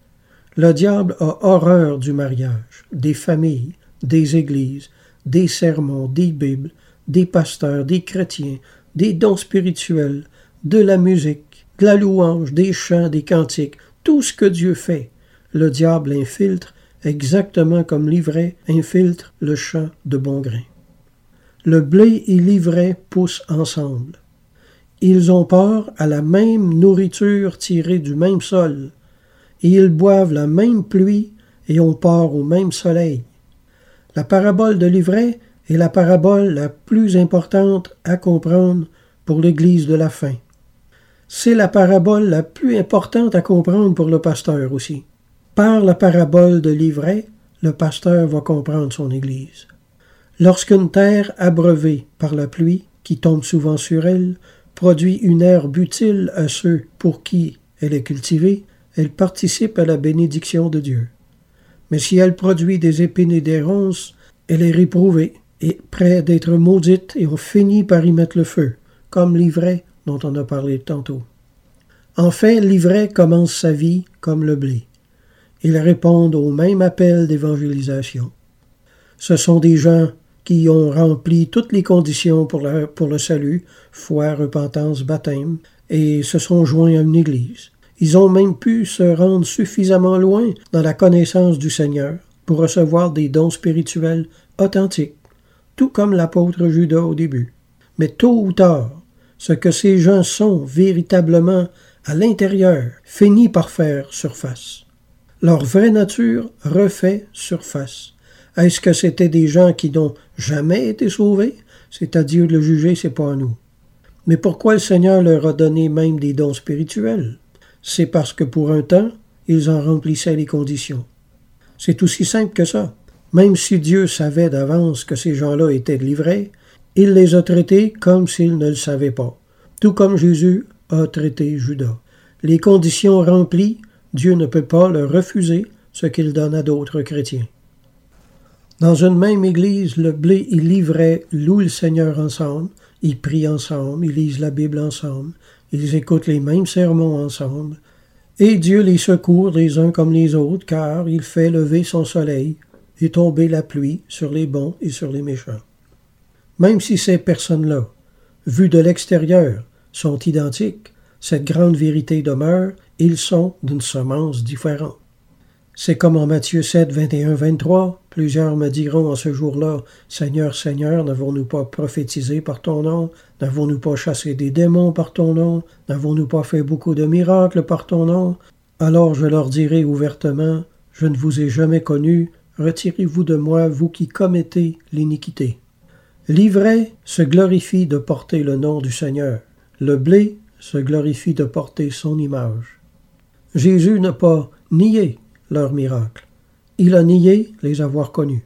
Le diable a horreur du mariage, des familles, des églises, des sermons, des bibles, des pasteurs, des chrétiens, des dons spirituels, de la musique, de la louange, des chants, des cantiques, tout ce que Dieu fait. Le diable infiltre exactement comme l'ivraie infiltre le champ de bon grain. Le blé et l'ivraie poussent ensemble. Ils ont part à la même nourriture tirée du même sol, et ils boivent la même pluie et ont part au même soleil. La parabole de l'ivraie est la parabole la plus importante à comprendre pour l'Église de la fin. C'est la parabole la plus importante à comprendre pour le pasteur aussi. Par la parabole de l'ivraie, le pasteur va comprendre son Église. Lorsqu'une terre abreuvée par la pluie, qui tombe souvent sur elle, produit une herbe utile à ceux pour qui elle est cultivée, elle participe à la bénédiction de Dieu. Mais si elle produit des épines et des ronces, elle est réprouvée et près d'être maudite, et on finit par y mettre le feu, comme l'ivraie dont on a parlé tantôt. Enfin, l'ivraie commence sa vie comme le blé. Ils répondent au même appel d'évangélisation. Ce sont des gens qui ont rempli toutes les conditions pour le, pour le salut, foi, repentance, baptême, et se sont joints à une église. Ils ont même pu se rendre suffisamment loin dans la connaissance du Seigneur pour recevoir des dons spirituels authentiques, tout comme l'apôtre Judas au début. Mais tôt ou tard, ce que ces gens sont véritablement à l'intérieur finit par faire surface. Leur vraie nature refait surface. Est-ce que c'était des gens qui n'ont jamais été sauvés? C'est à Dieu de le juger, c'est pas à nous. Mais pourquoi le Seigneur leur a donné même des dons spirituels? C'est parce que pour un temps, ils en remplissaient les conditions. C'est aussi simple que ça. Même si Dieu savait d'avance que ces gens-là étaient de l'ivraie, il les a traités comme s'ils ne le savaient pas. Tout comme Jésus a traité Judas. Les conditions remplies, Dieu ne peut pas leur refuser ce qu'il donne à d'autres chrétiens. Dans une même église, le blé et l'ivraie louent le Seigneur ensemble, ils prient ensemble, ils lisent la Bible ensemble, ils écoutent les mêmes sermons ensemble, et Dieu les secourt les uns comme les autres, car il fait lever son soleil et tomber la pluie sur les bons et sur les méchants. Même si ces personnes-là, vues de l'extérieur, sont identiques, cette grande vérité demeure, ils sont d'une semence différente. C'est comme en Matthieu sept, vingt et un à vingt-trois, plusieurs me diront en ce jour-là, « Seigneur, Seigneur, n'avons-nous pas prophétisé par ton nom? N'avons-nous pas chassé des démons par ton nom? N'avons-nous pas fait beaucoup de miracles par ton nom? » Alors je leur dirai ouvertement, « Je ne vous ai jamais connu, retirez-vous de moi, vous qui commettez l'iniquité. » L'ivraie se glorifie de porter le nom du Seigneur. Le blé se glorifie de porter son image. Jésus n'a pas nié leurs miracles. Il a nié les avoir connus.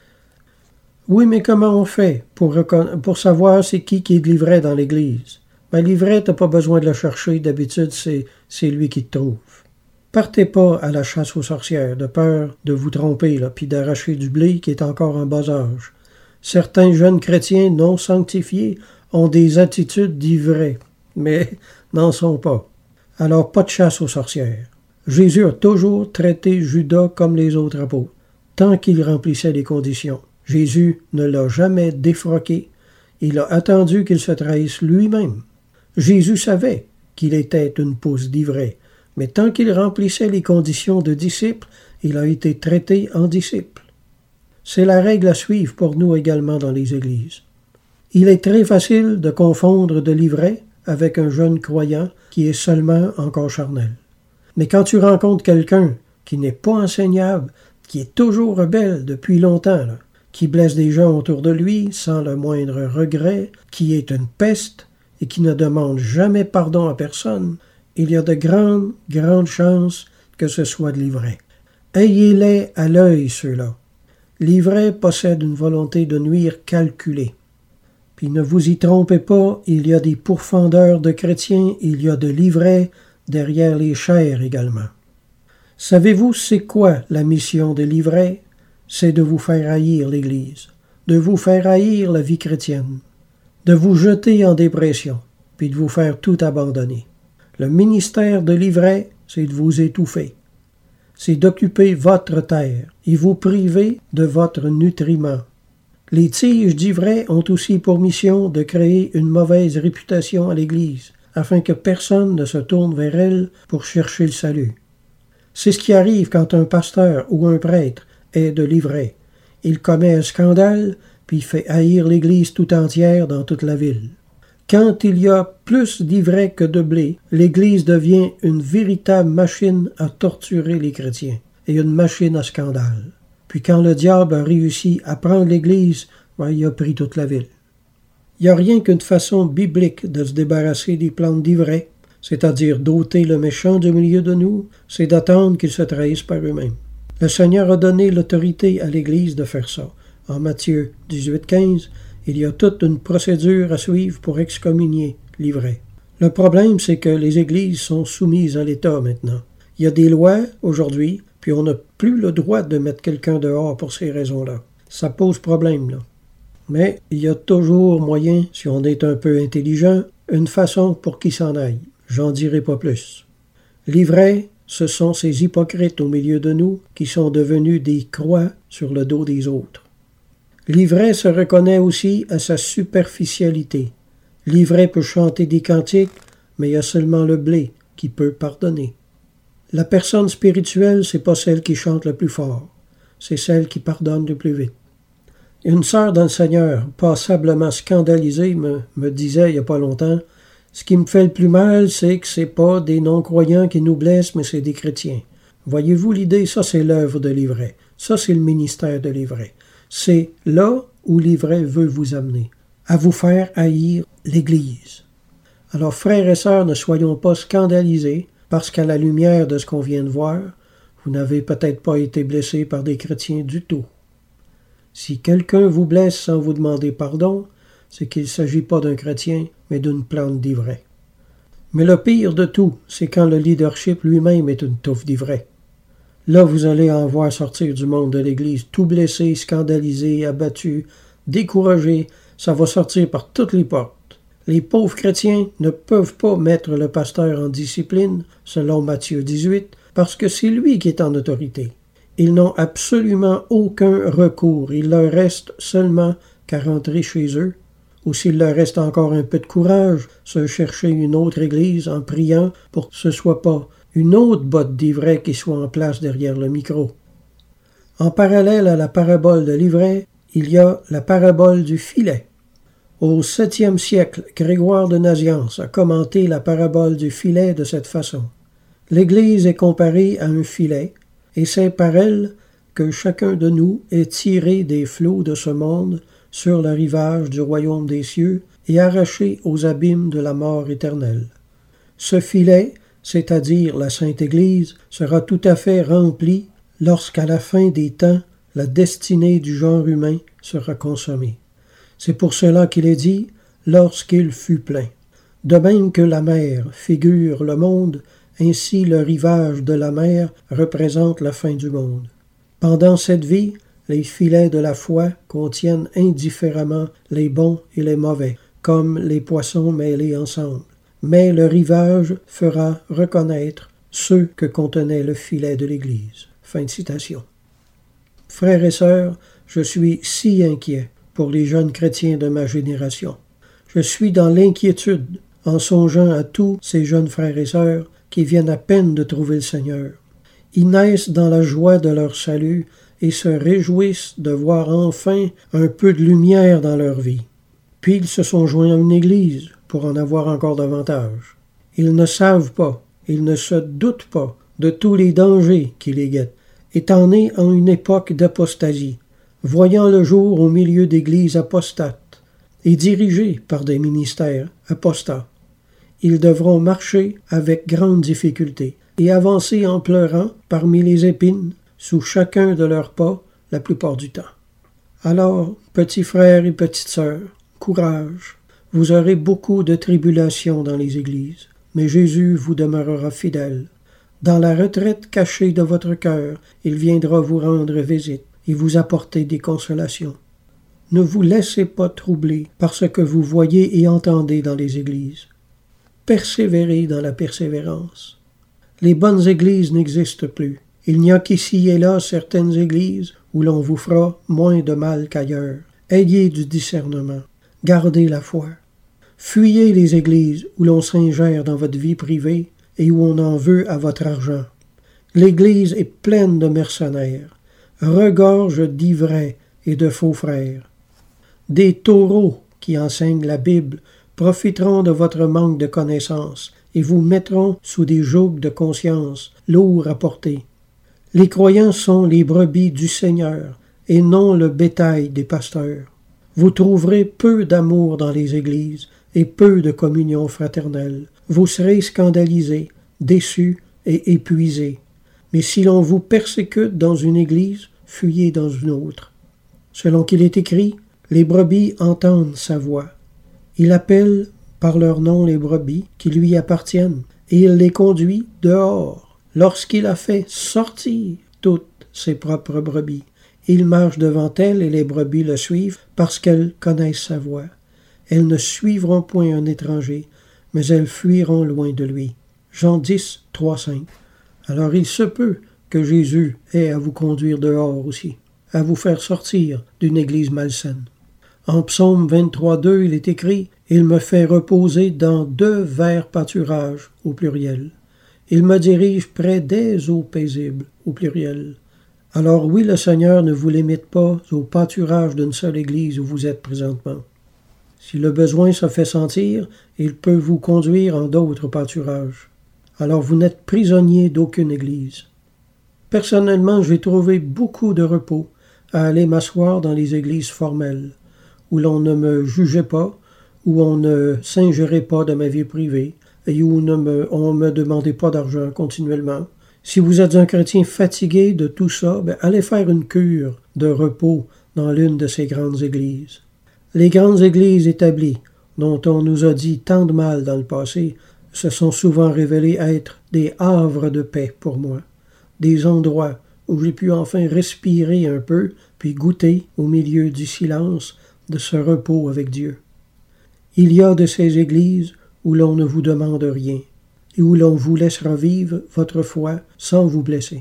Oui, mais comment on fait pour, pour savoir c'est qui qui est de l'ivraie dans l'Église? Ben, l'ivraie, t'as pas besoin de le chercher. D'habitude, c'est, c'est lui qui te trouve. Partez pas à la chasse aux sorcières, de peur de vous tromper, là, puis d'arracher du blé qui est encore en bas âge. Certains jeunes chrétiens non sanctifiés ont des attitudes d'ivraie, mais n'en sont pas. Alors, pas de chasse aux sorcières. Jésus a toujours traité Judas comme les autres apôtres, tant qu'il remplissait les conditions. Jésus ne l'a jamais défroqué. Il a attendu qu'il se trahisse lui-même. Jésus savait qu'il était une pousse d'ivraie, mais tant qu'il remplissait les conditions de disciple, il a été traité en disciple. C'est la règle à suivre pour nous également dans les églises. Il est très facile de confondre de l'ivraie avec un jeune croyant qui est seulement encore charnel. Mais quand tu rencontres quelqu'un qui n'est pas enseignable, qui est toujours rebelle depuis longtemps, là, qui blesse des gens autour de lui sans le moindre regret, qui est une peste et qui ne demande jamais pardon à personne, il y a de grandes, grandes chances que ce soit de l'ivraie. Ayez-les à l'œil, ceux-là. L'ivraie possède une volonté de nuire calculée. Puis ne vous y trompez pas, il y a des pourfendeurs de chrétiens, il y a de l'ivraie derrière les chairs également. Savez-vous c'est quoi la mission de l'ivraie? C'est de vous faire haïr l'Église, de vous faire haïr la vie chrétienne, de vous jeter en dépression, puis de vous faire tout abandonner. Le ministère de l'ivraie, c'est de vous étouffer. C'est d'occuper votre terre et vous priver de votre nutriment. Les tiges d'ivraie ont aussi pour mission de créer une mauvaise réputation à l'Église, afin que personne ne se tourne vers elle pour chercher le salut. C'est ce qui arrive quand un pasteur ou un prêtre est de l'ivraie. Il commet un scandale, puis fait haïr l'Église tout entière dans toute la ville. Quand il y a plus d'ivraie que de blé, l'Église devient une véritable machine à torturer les chrétiens et une machine à scandale. Puis quand le diable a réussi à prendre l'Église, ben, il a pris toute la ville. Il n'y a rien qu'une façon biblique de se débarrasser des plantes d'ivraie, c'est-à-dire d'ôter le méchant du milieu de nous, c'est d'attendre qu'ils se trahissent par eux-mêmes. Le Seigneur a donné l'autorité à l'Église de faire ça. En Matthieu dix-huit quinze, il y a toute une procédure à suivre pour excommunier l'ivraie. Le problème, c'est que les églises sont soumises à l'État maintenant. Il y a des lois aujourd'hui, puis on n'a plus le droit de mettre quelqu'un dehors pour ces raisons-là. Ça pose problème, là. Mais il y a toujours moyen, si on est un peu intelligent, une façon pour qu'il s'en aille. J'en dirai pas plus. L'ivraie, ce sont ces hypocrites au milieu de nous qui sont devenus des croix sur le dos des autres. L'ivraie se reconnaît aussi à sa superficialité. L'ivraie peut chanter des cantiques, mais il y a seulement le blé qui peut pardonner. La personne spirituelle, c'est pas celle qui chante le plus fort, c'est celle qui pardonne le plus vite. Une sœur dans le Seigneur, passablement scandalisée, me, me disait il n'y a pas longtemps, « Ce qui me fait le plus mal, c'est que c'est pas des non-croyants qui nous blessent, mais c'est des chrétiens. » Voyez-vous l'idée? Ça, c'est l'œuvre de l'ivraie. Ça, c'est le ministère de l'ivraie. C'est là où l'ivraie veut vous amener, à vous faire haïr l'Église. Alors, frères et sœurs, ne soyons pas scandalisés, parce qu'à la lumière de ce qu'on vient de voir, vous n'avez peut-être pas été blessés par des chrétiens du tout. Si quelqu'un vous blesse sans vous demander pardon, c'est qu'il ne s'agit pas d'un chrétien, mais d'une plante d'ivraie. Mais le pire de tout, c'est quand le leadership lui-même est une touffe d'ivraie. Là, vous allez en voir sortir du monde de l'Église, tout blessé, scandalisé, abattu, découragé. Ça va sortir par toutes les portes. Les pauvres chrétiens ne peuvent pas mettre le pasteur en discipline, selon Matthieu dix-huit, parce que c'est lui qui est en autorité. Ils n'ont absolument aucun recours. Il leur reste seulement qu'à rentrer chez eux, ou s'il leur reste encore un peu de courage, se chercher une autre église en priant pour que ce ne soit pas une autre botte d'ivraie qui soit en place derrière le micro. En parallèle à la parabole de l'ivraie, il y a la parabole du filet. Au septième siècle, Grégoire de Nazianze a commenté la parabole du filet de cette façon. L'Église est comparée à un filet, et c'est par elle que chacun de nous est tiré des flots de ce monde sur le rivage du royaume des cieux et arraché aux abîmes de la mort éternelle. Ce filet, c'est-à-dire la Sainte Église, sera tout à fait rempli lorsqu'à la fin des temps, la destinée du genre humain sera consommée. C'est pour cela qu'il est dit « lorsqu'il fut plein ». De même que la mer figure le monde, ainsi le rivage de la mer représente la fin du monde. Pendant cette vie, les filets de la foi contiennent indifféremment les bons et les mauvais, comme les poissons mêlés ensemble. Mais le rivage fera reconnaître ceux que contenait le filet de l'Église. Fin de citation. Frères et sœurs, je suis si inquiet pour les jeunes chrétiens de ma génération. Je suis dans l'inquiétude en songeant à tous ces jeunes frères et sœurs qui viennent à peine de trouver le Seigneur. Ils naissent dans la joie de leur salut et se réjouissent de voir enfin un peu de lumière dans leur vie. Puis ils se sont joints à une église pour en avoir encore davantage. Ils ne savent pas, ils ne se doutent pas de tous les dangers qui les guettent. Étant nés en une époque d'apostasie, voyant le jour au milieu d'églises apostates et dirigés par des ministères apostats, ils devront marcher avec grande difficulté et avancer en pleurant parmi les épines sous chacun de leurs pas la plupart du temps. Alors, petits frères et petites sœurs, courage, vous aurez beaucoup de tribulations dans les églises, mais Jésus vous demeurera fidèle. Dans la retraite cachée de votre cœur, il viendra vous rendre visite et vous apporter des consolations. Ne vous laissez pas troubler par ce que vous voyez et entendez dans les églises. Persévérez dans la persévérance. Les bonnes églises n'existent plus. Il n'y a qu'ici et là certaines églises où l'on vous fera moins de mal qu'ailleurs. Ayez du discernement. Gardez la foi. Fuyez les églises où l'on s'ingère dans votre vie privée et où on en veut à votre argent. L'Église est pleine de mercenaires, regorge d'ivraie et de faux frères. Des taureaux qui enseignent la Bible profiteront de votre manque de connaissance et vous mettront sous des jougs de conscience, lourds à porter. Les croyants sont les brebis du Seigneur et non le bétail des pasteurs. Vous trouverez peu d'amour dans les églises et peu de communion fraternelle. Vous serez scandalisés, déçus et épuisés. Mais si l'on vous persécute dans une église, fuyez dans une autre. Selon qu'il est écrit, les brebis entendent sa voix. Il appelle par leur nom les brebis qui lui appartiennent, et il les conduit dehors. Lorsqu'il a fait sortir toutes ses propres brebis, il marche devant elles et les brebis le suivent parce qu'elles connaissent sa voix. Elles ne suivront point un étranger, mais elles fuiront loin de lui. Jean dix, trois, cinq. Alors il se peut que Jésus ait à vous conduire dehors aussi, à vous faire sortir d'une église malsaine. En Psaume vingt-trois, deux, il est écrit « Il me fait reposer dans deux verts pâturages » au pluriel. « Il me dirige près des eaux paisibles » au pluriel. Alors oui, le Seigneur ne vous limite pas au pâturage d'une seule église où vous êtes présentement. Si le besoin se fait sentir, il peut vous conduire en d'autres pâturages. Alors vous n'êtes prisonnier d'aucune église. Personnellement, j'ai trouvé beaucoup de repos à aller m'asseoir dans les églises formelles, où l'on ne me jugeait pas, où on ne singerait pas de ma vie privée, et où ne me, on ne me demandait pas d'argent continuellement. Si vous êtes un chrétien fatigué de tout ça, ben allez faire une cure de repos dans l'une de ces grandes églises. Les grandes églises établies, dont on nous a dit tant de mal dans le passé, se sont souvent révélées être des havres de paix pour moi, des endroits où j'ai pu enfin respirer un peu, puis goûter, au milieu du silence, de ce repos avec Dieu. Il y a de ces églises où l'on ne vous demande rien, et où l'on vous laissera vivre votre foi sans vous blesser.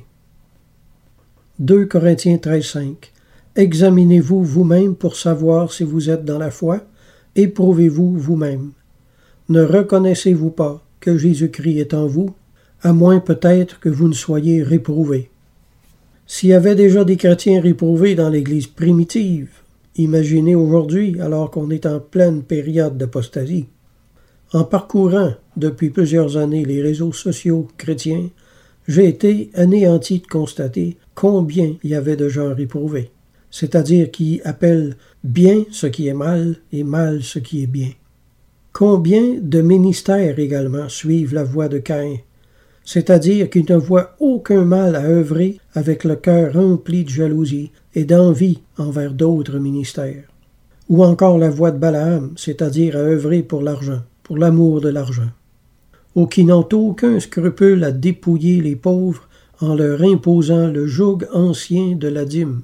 deux Corinthiens treize, cinq. Examinez-vous vous-même pour savoir si vous êtes dans la foi, éprouvez-vous vous-même. Ne reconnaissez-vous pas que Jésus-Christ est en vous, à moins peut-être que vous ne soyez réprouvés. S'il y avait déjà des chrétiens réprouvés dans l'Église primitive, imaginez aujourd'hui, alors qu'on est en pleine période d'apostasie. En parcourant depuis plusieurs années les réseaux sociaux chrétiens, j'ai été anéanti de constater combien il y avait de gens réprouvés, c'est-à-dire qui appellent bien ce qui est mal et mal ce qui est bien. Combien de ministères également suivent la voie de Caïn, c'est-à-dire qui ne voient aucun mal à œuvrer avec le cœur rempli de jalousie et d'envie envers d'autres ministères. Ou encore la voie de Balaam, c'est-à-dire à œuvrer pour l'argent, pour l'amour de l'argent. Ou qui n'ont aucun scrupule à dépouiller les pauvres en leur imposant le joug ancien de la dîme.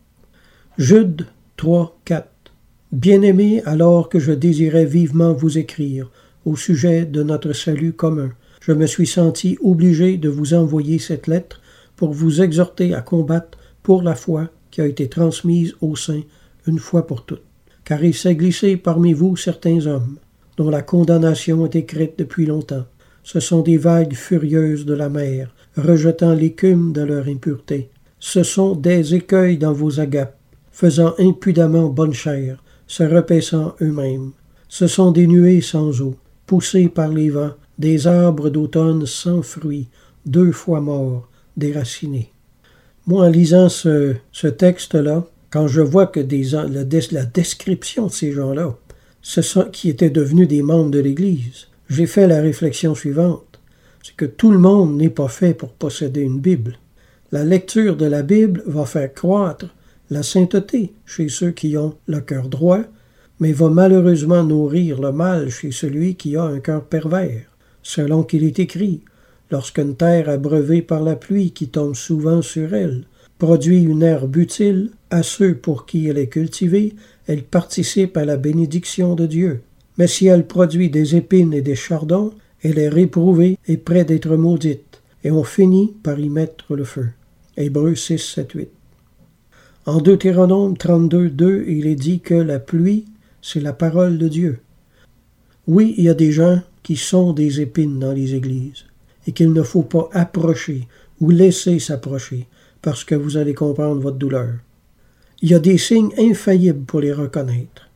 Jude trois, quatre. Bien-aimés, alors que je désirais vivement vous écrire au sujet de notre salut commun, je me suis senti obligé de vous envoyer cette lettre pour vous exhorter à combattre pour la foi qui a été transmise aux saints une fois pour toutes. Car il s'est glissé parmi vous certains hommes, dont la condamnation est écrite depuis longtemps. Ce sont des vagues furieuses de la mer, rejetant l'écume de leur impureté. Ce sont des écueils dans vos agapes, faisant impudemment bonne chère, se repaissant eux-mêmes. Ce sont des nuées sans eau, poussées par les vents, des arbres d'automne sans fruits, deux fois morts, déracinés. Moi, en lisant ce, ce texte-là, quand je vois que des, la, la description de ces gens-là, ce sont qui étaient devenus des membres de l'Église, j'ai fait la réflexion suivante. C'est que tout le monde n'est pas fait pour posséder une Bible. La lecture de la Bible va faire croître la sainteté chez ceux qui ont le cœur droit, mais va malheureusement nourrir le mal chez celui qui a un cœur pervers, selon qu'il est écrit. Lorsqu'une terre abreuvée par la pluie qui tombe souvent sur elle produit une herbe utile à ceux pour qui elle est cultivée, elle participe à la bénédiction de Dieu. Mais si elle produit des épines et des chardons, elle est réprouvée et près d'être maudite, et on finit par y mettre le feu. Hébreux six, sept, huit. En Deutéronome trente-deux, deux, il est dit que la pluie, c'est la parole de Dieu. Oui, il y a des gens qui sont des épines dans les églises, et qu'il ne faut pas approcher ou laisser s'approcher, parce que vous allez comprendre votre douleur. Il y a des signes infaillibles pour les reconnaître.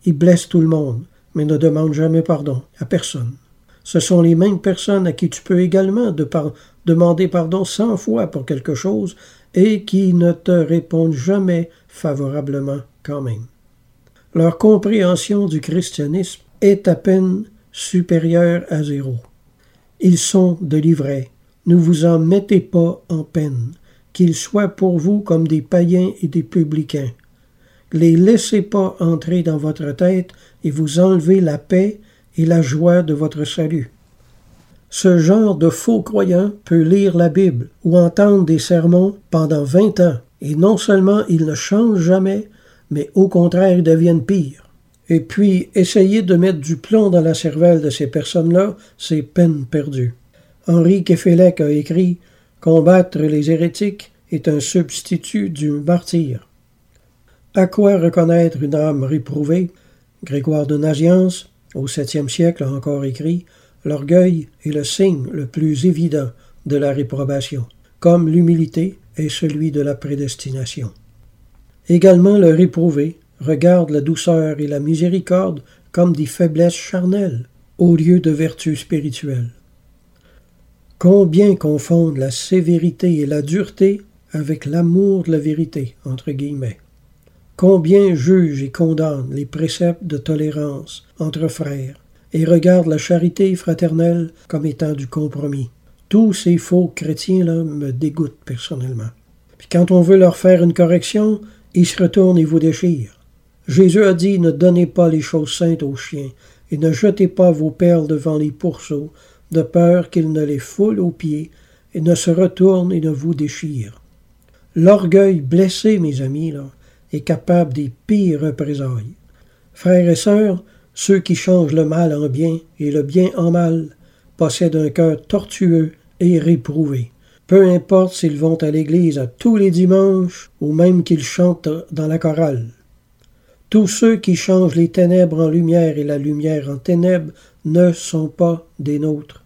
Ils blessent tout le monde, mais ne demandent jamais pardon à personne. Ce sont les mêmes personnes à qui tu peux également de par- demander pardon cent fois pour quelque chose et qui ne te répondent jamais favorablement quand même. Leur compréhension du christianisme est à peine supérieure à zéro. Ils sont de l'ivraie. Ne vous en mettez pas en peine, qu'ils soient pour vous comme des païens et des publicains. Les laissez pas entrer dans votre tête et vous enlever la paix et la joie de votre salut. Ce genre de faux croyants peut lire la Bible ou entendre des sermons pendant vingt ans, et non seulement ils ne changent jamais, mais au contraire ils deviennent pires. Et puis, essayer de mettre du plomb dans la cervelle de ces personnes-là, c'est peine perdue. Henri Quéfélec a écrit « Combattre les hérétiques est un substitut du martyre ». À quoi reconnaître une âme réprouvée? Grégoire de Nazianze, au septième siècle, a encore écrit « L'orgueil est le signe le plus évident de la réprobation, comme l'humilité est celui de la prédestination. » Également le réprouvé regarde la douceur et la miséricorde comme des faiblesses charnelles, au lieu de vertus spirituelles. Combien confondent la sévérité et la dureté avec l'amour de la vérité, entre guillemets. Combien jugent et condamnent les préceptes de tolérance entre frères et regardent la charité fraternelle comme étant du compromis. Tous ces faux chrétiens-là me dégoûtent personnellement. Puis quand on veut leur faire une correction, ils se retournent et vous déchirent. Jésus a dit « Ne donnez pas les choses saintes aux chiens et ne jetez pas vos perles devant les pourceaux, de peur qu'ils ne les foulent aux pieds et ne se retournent et ne vous déchirent. » L'orgueil blessé, mes amis, là, est capable des pires représailles. Frères et sœurs, ceux qui changent le mal en bien et le bien en mal possèdent un cœur tortueux et réprouvé. Peu importe s'ils vont à l'église à tous les dimanches ou même qu'ils chantent dans la chorale. Tous ceux qui changent les ténèbres en lumière et la lumière en ténèbres ne sont pas des nôtres.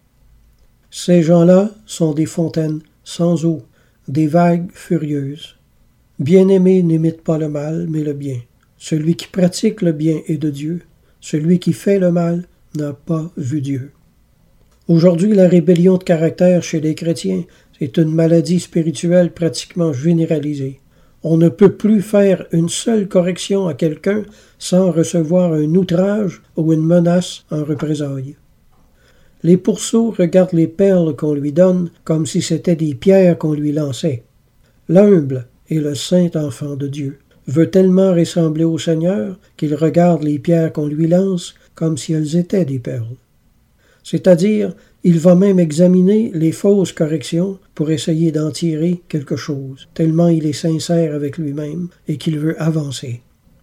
Ces gens-là sont des fontaines sans eau, des vagues furieuses. Bien-aimé n'imite pas le mal, mais le bien. Celui qui pratique le bien est de Dieu. Celui qui fait le mal n'a pas vu Dieu. Aujourd'hui, la rébellion de caractère chez les chrétiens est une maladie spirituelle pratiquement généralisée. On ne peut plus faire une seule correction à quelqu'un sans recevoir un outrage ou une menace en représailles. Les pourceaux regardent les perles qu'on lui donne comme si c'était des pierres qu'on lui lançait. L'humble et le saint enfant de Dieu veut tellement ressembler au Seigneur qu'il regarde les pierres qu'on lui lance comme si elles étaient des perles. C'est-à-dire, il va même examiner les fausses corrections pour essayer d'en tirer quelque chose, tellement il est sincère avec lui-même et qu'il veut avancer.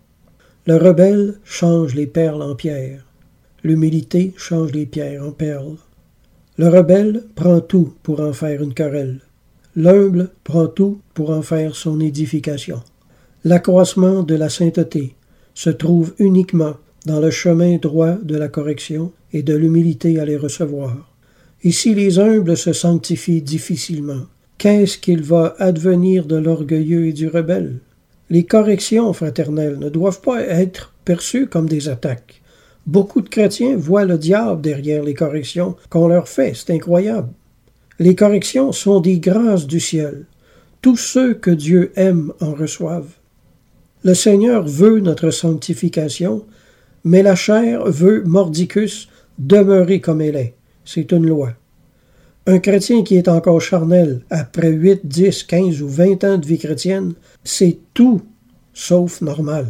Le rebelle change les perles en pierres. L'humilité change les pierres en perles. Le rebelle prend tout pour en faire une querelle. L'humble prend tout pour en faire son édification. L'accroissement de la sainteté se trouve uniquement dans le chemin droit de la correction et de l'humilité à les recevoir. Et si les humbles se sanctifient difficilement, qu'est-ce qu'il va advenir de l'orgueilleux et du rebelle? Les corrections fraternelles ne doivent pas être perçues comme des attaques. Beaucoup de chrétiens voient le diable derrière les corrections qu'on leur fait, c'est incroyable. Les corrections sont des grâces du ciel. Tous ceux que Dieu aime en reçoivent. Le Seigneur veut notre sanctification, mais la chair veut mordicus demeurer comme elle est. C'est une loi. Un chrétien qui est encore charnel après huit, dix, quinze ou vingt ans de vie chrétienne, c'est tout sauf normal.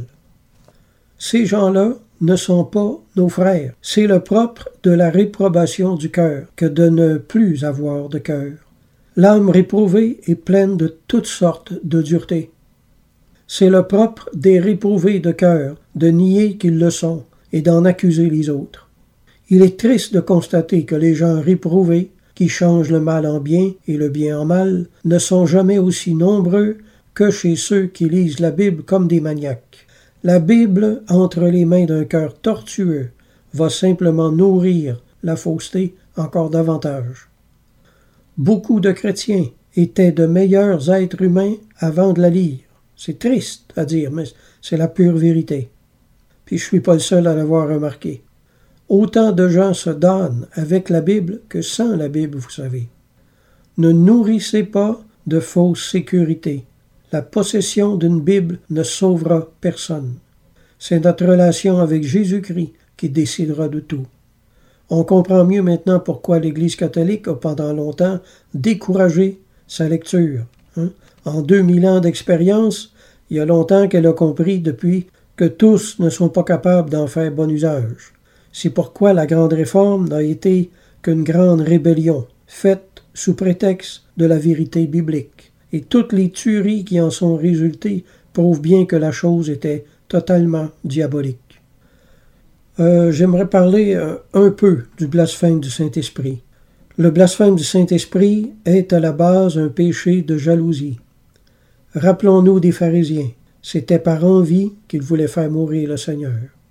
Ces gens-là ne sont pas nos frères. C'est le propre de la réprobation du cœur que de ne plus avoir de cœur. L'âme réprouvée est pleine de toutes sortes de dureté. C'est le propre des réprouvés de cœur de nier qu'ils le sont et d'en accuser les autres. Il est triste de constater que les gens réprouvés, qui changent le mal en bien et le bien en mal, ne sont jamais aussi nombreux que chez ceux qui lisent la Bible comme des maniaques. La Bible, entre les mains d'un cœur tortueux, va simplement nourrir la fausseté encore davantage. Beaucoup de chrétiens étaient de meilleurs êtres humains avant de la lire. C'est triste à dire, mais c'est la pure vérité. puis je ne suis pas le seul à l'avoir remarqué. Autant de gens se donnent avec la Bible que sans la Bible, vous savez. Ne nourrissez pas de fausses sécurités. La possession d'une Bible ne sauvera personne. C'est notre relation avec Jésus-Christ qui décidera de tout. On comprend mieux maintenant pourquoi l'Église catholique a pendant longtemps découragé sa lecture. Hein? En deux mille ans d'expérience, il y a longtemps qu'elle a compris depuis que tous ne sont pas capables d'en faire bon usage. C'est pourquoi la grande réforme n'a été qu'une grande rébellion, faite sous prétexte de la vérité biblique. Et toutes les tueries qui en sont résultées prouvent bien que la chose était totalement diabolique. Euh, j'aimerais parler euh, un peu du blasphème du Saint-Esprit. Le blasphème du Saint-Esprit est à la base un péché de jalousie. Rappelons-nous des pharisiens. C'était par envie qu'ils voulaient faire mourir le Seigneur.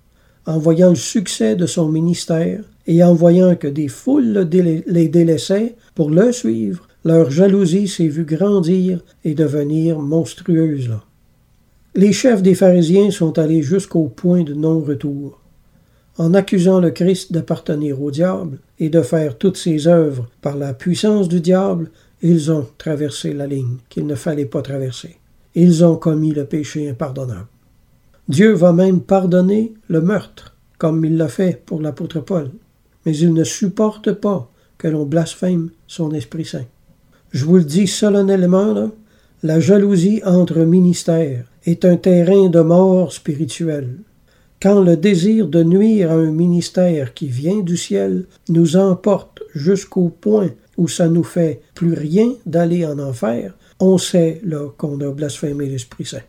En voyant le succès de son ministère et en voyant que des foules le délai- les délaissaient pour le suivre, leur jalousie s'est vue grandir et devenir monstrueuse. Là. Les chefs des pharisiens sont allés jusqu'au point de non-retour. En accusant le Christ d'appartenir au diable et de faire toutes ses œuvres par la puissance du diable, ils ont traversé la ligne qu'il ne fallait pas traverser. Ils ont commis le péché impardonnable. Dieu va même pardonner le meurtre, comme il l'a fait pour l'apôtre Paul, mais il ne supporte pas que l'on blasphème son Esprit Saint. Je vous le dis solennellement, là, la jalousie entre ministères est un terrain de mort spirituelle. Quand le désir de nuire à un ministère qui vient du ciel nous emporte jusqu'au point où ça nous fait plus rien d'aller en enfer, on sait là qu'on a blasphémé l'Esprit Saint.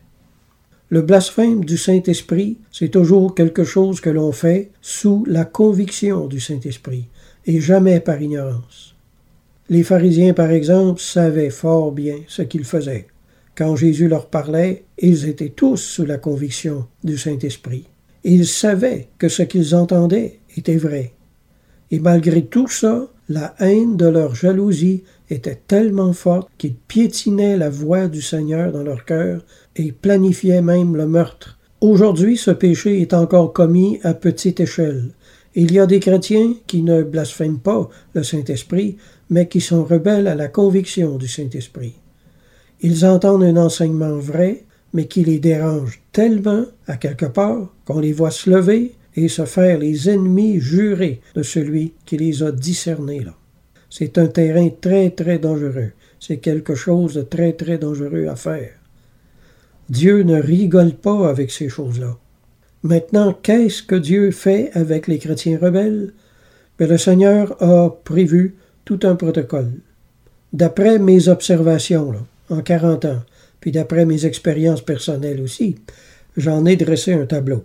Le blasphème du Saint-Esprit, c'est toujours quelque chose que l'on fait sous la conviction du Saint-Esprit et jamais par ignorance. Les pharisiens, par exemple, savaient fort bien ce qu'ils faisaient. Quand Jésus leur parlait, ils étaient tous sous la conviction du Saint-Esprit. Ils savaient que ce qu'ils entendaient était vrai. Et malgré tout ça, la haine de leur jalousie était tellement forte qu'ils piétinaient la voix du Seigneur dans leur cœur et planifiaient même le meurtre. Aujourd'hui, ce péché est encore commis à petite échelle. Il y a des chrétiens qui ne blasphèment pas le Saint-Esprit, mais qui sont rebelles à la conviction du Saint-Esprit. Ils entendent un enseignement vrai, mais qui les dérange tellement, à quelque part, qu'on les voit se lever et se faire les ennemis jurés de celui qui les a discernés là. C'est un terrain très, très dangereux. C'est quelque chose de très, très dangereux à faire. Dieu ne rigole pas avec ces choses-là. Maintenant, qu'est-ce que Dieu fait avec les chrétiens rebelles? Mais le Seigneur a prévu tout un protocole. D'après mes observations, là, en quarante ans, puis d'après mes expériences personnelles aussi, j'en ai dressé un tableau.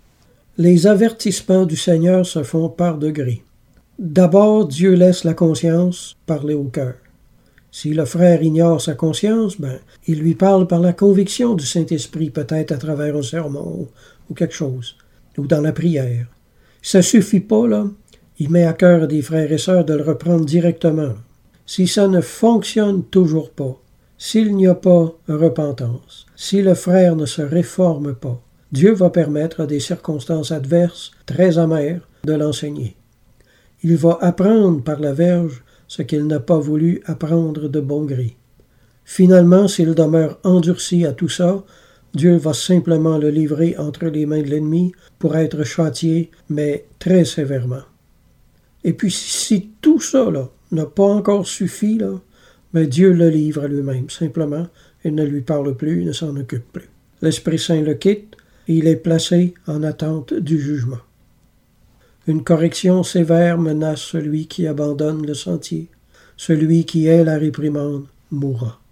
Les avertissements du Seigneur se font par degrés. D'abord, Dieu laisse la conscience parler au cœur. Si le frère ignore sa conscience, ben, il lui parle par la conviction du Saint-Esprit, peut-être à travers un sermon ou quelque chose, ou dans la prière. Ça suffit pas, là. Il met à cœur des frères et sœurs de le reprendre directement. Si ça ne fonctionne toujours pas, s'il n'y a pas repentance, si le frère ne se réforme pas, Dieu va permettre à des circonstances adverses très amères de l'enseigner. Il va apprendre par la verge ce qu'il n'a pas voulu apprendre de bon gré. Finalement, s'il demeure endurci à tout ça, Dieu va simplement le livrer entre les mains de l'ennemi pour être châtié, mais très sévèrement. Et puis, si tout ça là, n'a pas encore suffi, là, mais Dieu le livre à lui-même, simplement. Il ne lui parle plus, il ne s'en occupe plus. L'Esprit Saint le quitte et il est placé en attente du jugement. Une correction sévère menace celui qui abandonne le sentier. Celui qui est la réprimande mourra.